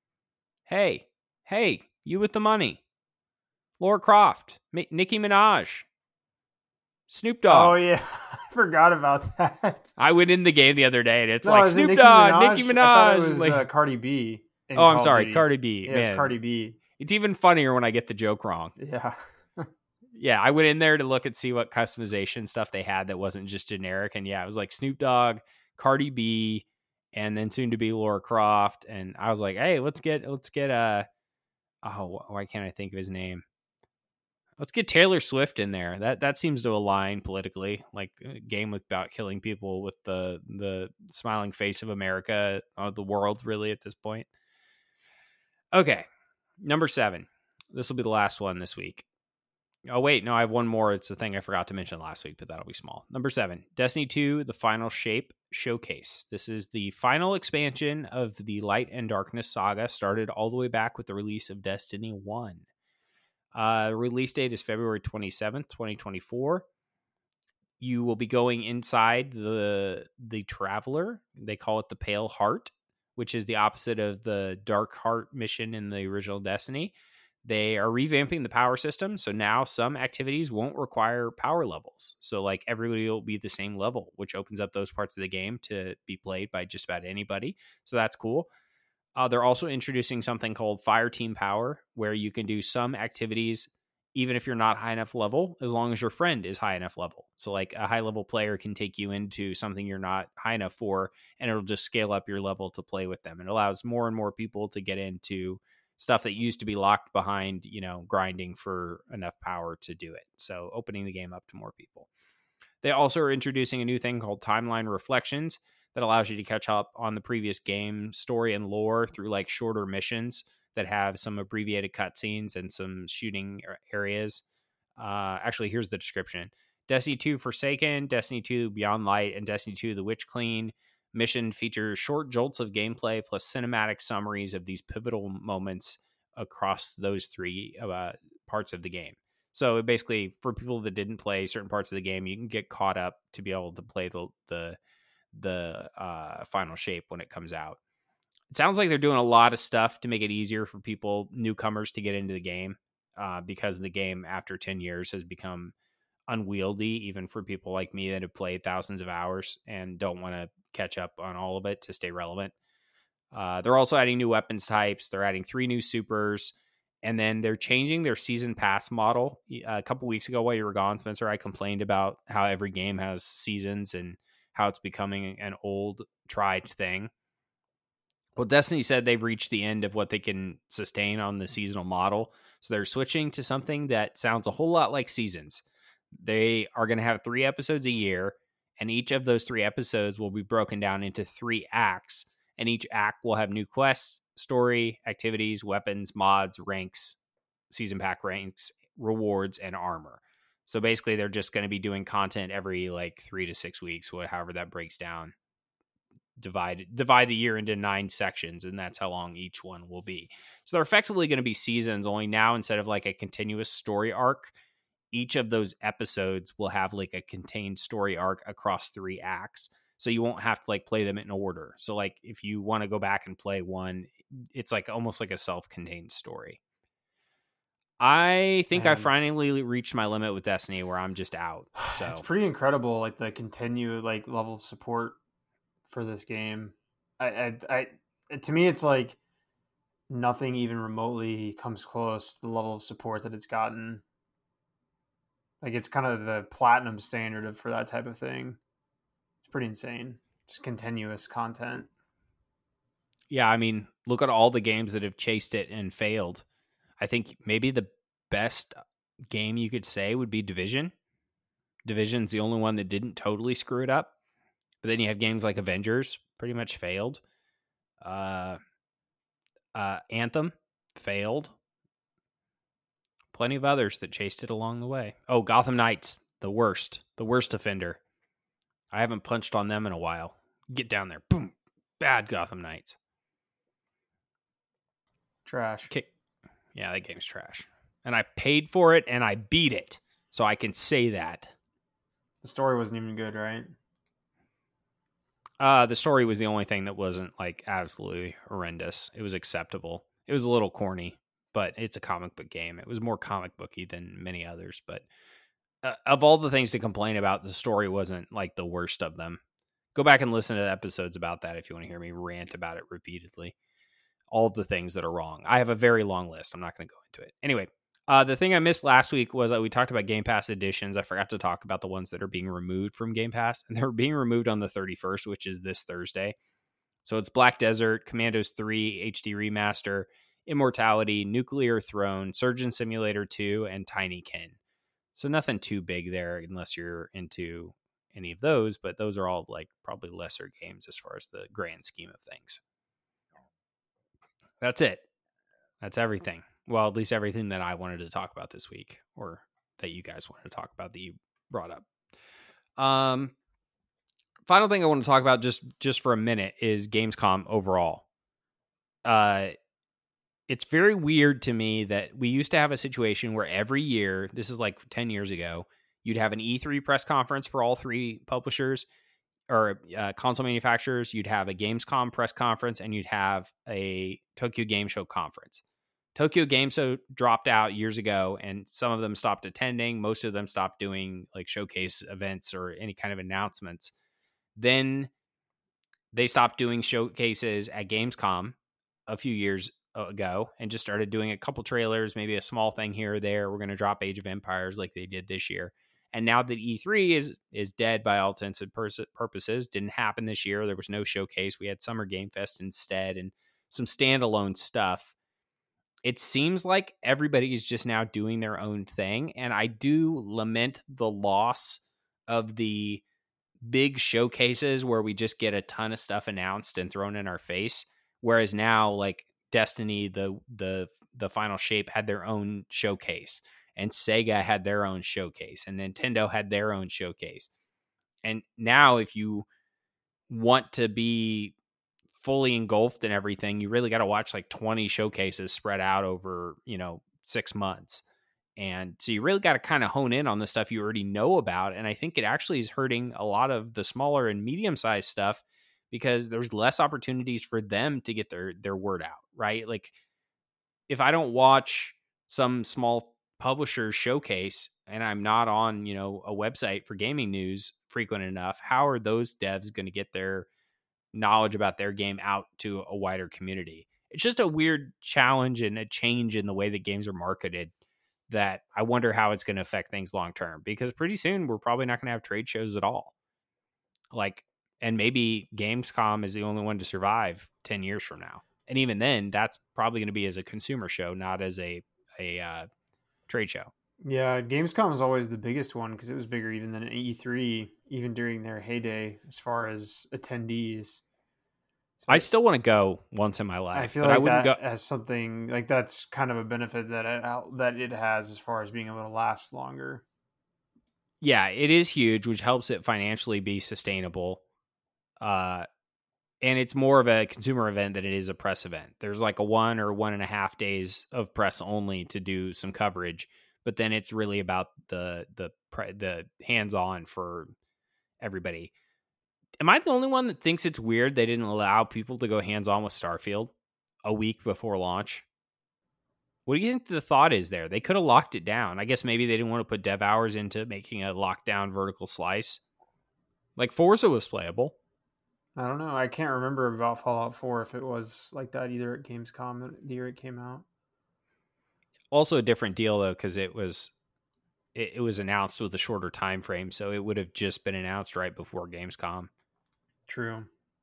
Hey, hey, you with the money. Lara Croft, M- Nicki Minaj, Snoop Dogg.
Oh, yeah. I forgot about that.
I went in the game the other day, and it's
no,
like Snoop Dogg, Nicki Minaj.
I thought it was
like,
uh, Cardi B.
Oh, I'm sorry, Cardi B.
Yeah,
Man.
it's Cardi B.
It's even funnier when I get the joke wrong.
Yeah.
Yeah, I went in there to look and see what customization stuff they had that wasn't just generic. And yeah, it was like Snoop Dogg, Cardi B, and then soon to be Lara Croft. And I was like, hey, let's get, let's get, uh, oh, why can't I think of his name? Let's get Taylor Swift in there. That that seems to align politically, like a game about killing people with the the smiling face of America, uh, the world, really, at this point. Okay, number seven. This will be the last one this week. Oh, wait, no, I have one more. It's the thing I forgot to mention last week, but that'll be small. Number seven, Destiny two, The Final Shape Showcase. This is the final expansion of the Light and Darkness saga, started all the way back with the release of Destiny one. Uh, release date is February twenty-seventh, twenty twenty-four. You will be going inside the the Traveler. They call it the Pale Heart, which is the opposite of the Dark Heart mission in the original Destiny. They are revamping the power system, so now some activities won't require power levels. So like everybody will be the same level, which opens up those parts of the game to be played by just about anybody. So that's cool. Uh, they're also introducing something called Fire Team Power, where you can do some activities even if you're not high enough level, as long as your friend is high enough level. So like a high level player can take you into something you're not high enough for, and it'll just scale up your level to play with them. It allows more and more people to get into stuff that used to be locked behind, you know, grinding for enough power to do it. So opening the game up to more people. They also are introducing a new thing called Timeline Reflections that allows you to catch up on the previous game story and lore through like shorter missions that have some abbreviated cutscenes and some shooting areas. Uh, actually, here's the description. Destiny two Forsaken, Destiny two Beyond Light, and Destiny two The Witch Queen mission features short jolts of gameplay plus cinematic summaries of these pivotal moments across those three uh, parts of the game. So basically, for people that didn't play certain parts of the game, you can get caught up to be able to play the the the uh, Final Shape when it comes out. It sounds like they're doing a lot of stuff to make it easier for people, newcomers, to get into the game uh, because the game after ten years has become unwieldy, even for people like me that have played thousands of hours and don't want to catch up on all of it to stay relevant. Uh, they're also adding new weapons types. They're adding three new supers, And then they're changing their season pass model. A couple weeks ago while you were gone, Spencer, I complained about how every game has seasons and how it's becoming an old tried thing. Well, Destiny said they've reached the end of what they can sustain on the seasonal model. So they're switching to something that sounds a whole lot like seasons. They are going to have three episodes a year, and each of those three episodes will be broken down into three acts, and each act will have new quests, story, activities, weapons, mods, ranks, season pack ranks, rewards, and armor. So basically, they're just going to be doing content every like three to six weeks, however that breaks down. Divide divide the year into nine sections, and that's how long each one will be. So they're effectively going to be seasons, only now instead of like a continuous story arc, each of those episodes will have like a contained story arc across three acts. So you won't have to like play them in order. So like if you want to go back and play one, it's like almost like a self-contained story. I think
Man.
I finally reached my limit with Destiny where I'm just out. So
it's pretty incredible, like the continued like level of support for this game. I, I, I, to me, it's like nothing even remotely comes close to the level of support that it's gotten. Like it's kind of the platinum standard of, for that type of thing. It's pretty insane. Just continuous content.
Yeah, I mean, look at all the games that have chased it and failed. I think maybe the best game you could say would be Division. Division's the only one that didn't totally screw it up. But then you have games like Avengers, pretty much failed. Uh, uh, Anthem failed. Plenty of others that chased it along the way. Oh, Gotham Knights, the worst, the worst offender. I haven't punched on them in a while. Get down there, boom, bad Gotham Knights.
Trash.
Kick. Yeah, that game's trash. And I paid for it and I beat it, so I can say that.
The story wasn't even good, right?
Uh, the story was the only thing that wasn't like absolutely horrendous. It was acceptable. It was a little corny, but it's a comic book game. It was more comic booky than many others. But uh, of all the things to complain about, the story wasn't like the worst of them. Go back and listen to the episodes about that if you want to hear me rant about it repeatedly. All of the things that are wrong. I have a very long list. I'm not going to go into it. Anyway, uh, the thing I missed last week was that we talked about Game Pass editions. I forgot to talk about the ones that are being removed from Game Pass. And they're being removed on the thirty-first, which is this Thursday. So it's Black Desert, Commandos three, H D Remaster, Immortality, Nuclear Throne, Surgeon Simulator two, and Tinykin. So nothing too big there unless you're into any of those. But those are all like probably lesser games as far as the grand scheme of things. That's it. That's everything. Well, at least everything that I wanted to talk about this week, or that you guys wanted to talk about that you brought up. Um, final thing I want to talk about just, just for a minute is Gamescom overall. Uh, it's very weird to me that we used to have a situation where every year, this is like ten years ago, you'd have an E three press conference for all three publishers or uh, console manufacturers. You'd have a Gamescom press conference, and you'd have a Tokyo Game Show conference. Tokyo Game Show dropped out years ago, and some of them stopped attending. Most of them stopped doing like showcase events or any kind of announcements. Then they stopped doing showcases at Gamescom a few years ago and just started doing a couple trailers, maybe a small thing here or there. We're going to drop Age of Empires like they did this year. And now that E three is is dead by all intents and purposes, didn't happen this year. There was no showcase. We had Summer Game Fest instead and some standalone stuff. It seems like everybody is just now doing their own thing. And I do lament the loss of the big showcases where we just get a ton of stuff announced and thrown in our face. Whereas now, like Destiny, the the the Final Shape had their own showcase. And Sega had their own showcase, and Nintendo had their own showcase. And now if you want to be fully engulfed in everything, you really got to watch like twenty showcases spread out over, you know, six months. And so you really got to kind of hone in on the stuff you already know about. And I think it actually is hurting a lot of the smaller and medium-sized stuff because there's less opportunities for them to get their, their word out, right? Like if I don't watch some small publisher showcase and I'm not on, you know, a website for gaming news frequent enough, how are those devs going to get their knowledge about their game out to a wider community? it's just a weird challenge and a change in the way that games are marketed that I wonder how it's going to affect things long term, because pretty soon we're probably not going to have trade shows at all. Like, and maybe Gamescom is the only one to survive ten years from now. And even then, that's probably going to be as a consumer show, not as a, a uh, trade show.
Yeah, Gamescom is always the biggest one because it was bigger even than E three, even during their heyday as far as attendees. So
I still want to go once in my life.
I feel
but
like
I wouldn't
that
go.
has something like that's kind of a benefit that it, that it has as far as being able to last longer.
Yeah, it is huge, which helps it financially be sustainable. Uh, and it's more of a consumer event than it is a press event. There's like a one or one and a half days of press only to do some coverage, but then it's really about the the the hands-on for everybody. Am I the only one that thinks it's weird they didn't allow people to go hands-on with Starfield a week before launch? What do you think the thought is there? They could have locked it down. I guess maybe they didn't want to put dev hours into making a lockdown vertical slice. Like Forza was playable.
I don't know. I can't remember about Fallout four if it was like that either at Gamescom the year it came out.
Also a different deal though, because it was it, it was announced with a shorter time frame, so it would have just been announced right before Gamescom.
True.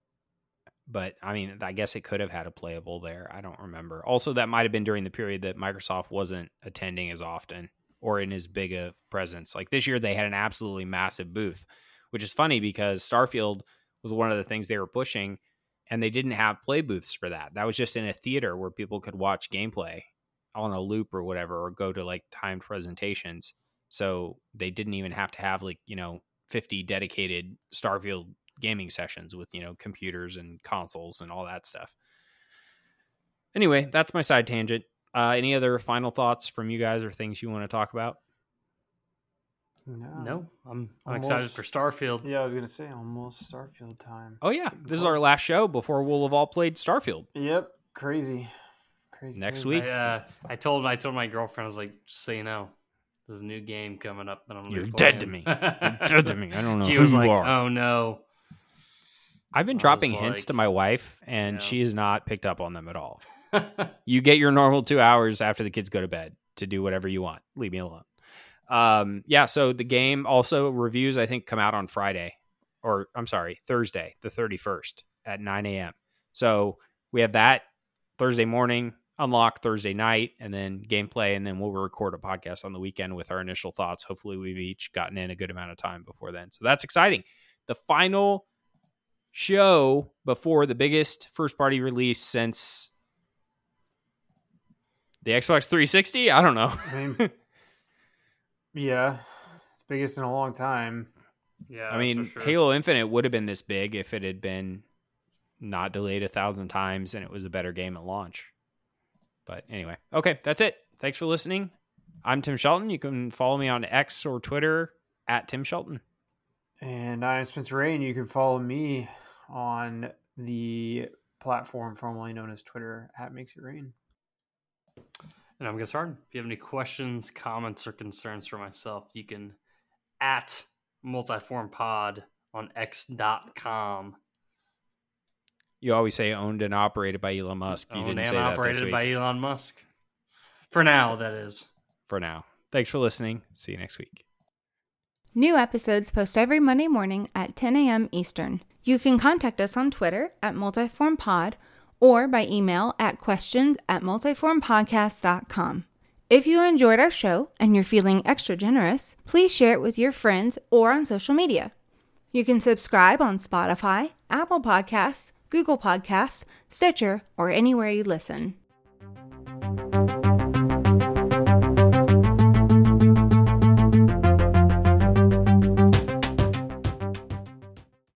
But I mean, I guess it could have had a playable there. I don't remember. Also, that might have been during the period that Microsoft wasn't attending as often or in as big a presence. Like this year, they had an absolutely massive booth, which is funny because Starfield was one of the things they were pushing, and they didn't have play booths for that. That was just in a theater where people could watch gameplay on a loop or whatever, or go to like timed presentations. So they didn't even have to have like, you know, fifty dedicated Starfield gaming sessions with, you know, computers and consoles and all that stuff. Anyway, that's my side tangent. Uh, any other final thoughts from you guys or things you want to talk about?
No,
No, I'm I'm
Almost-
excited for Starfield.
Yeah, I was gonna say almost Starfield time.
Oh yeah,
Getting
this is our
close.
last show before we'll have all played Starfield.
Yep, crazy, crazy.
Next
crazy.
week.
I, uh, I told I told my girlfriend, I was like, just so you know, there's a new game coming up that I'm gonna
You're
be
dead to
playing.
me. You're dead to me. I don't know
She
who
was
you
like,
are.
oh no.
I've been
I
dropping
was
hints
like,
to my wife, and
yeah.
she has not picked up on them at all. You get your normal two hours after the kids go to bed to do whatever you want. Leave me alone. Um, yeah, so the game also reviews, I think, come out on Friday, or I'm sorry, Thursday, the thirty-first at nine a.m. So we have that Thursday morning, unlock Thursday night, and then gameplay, and then we'll record a podcast on the weekend with our initial thoughts. Hopefully we've each gotten in a good amount of time before then. So that's exciting. The final show before the biggest first-party release since the Xbox three sixty? I don't know.
I mean, yeah, it's biggest in a long time.
Yeah,
I mean,
for sure.
Halo Infinite would have been this big if it had been not delayed a thousand times and it was a better game at launch. But anyway, okay, that's it. Thanks for listening. I'm Tim Shelton. You can follow me on X or Twitter at Tim Shelton.
And I'm Spencer Ray, and you can follow me on the platform formerly known as Twitter at Makes It Rain.
And I'm Gus Harden. If you have any questions, comments, or concerns for myself, you can at Multiform Pod on X dot com.
You always say owned and operated by Elon Musk. You
Owned
didn't
and
say that this
operated
week.
by Elon Musk. For now, that is.
For now. Thanks for listening. See you next week.
New episodes post every Monday morning at ten a.m. Eastern. You can contact us on Twitter at MultiformPod or by email at questions at multiformpodcast dot com. If you enjoyed our show and you're feeling extra generous, please share it with your friends or on social media. You can subscribe on Spotify, Apple Podcasts, Google Podcasts, Stitcher, or anywhere you listen.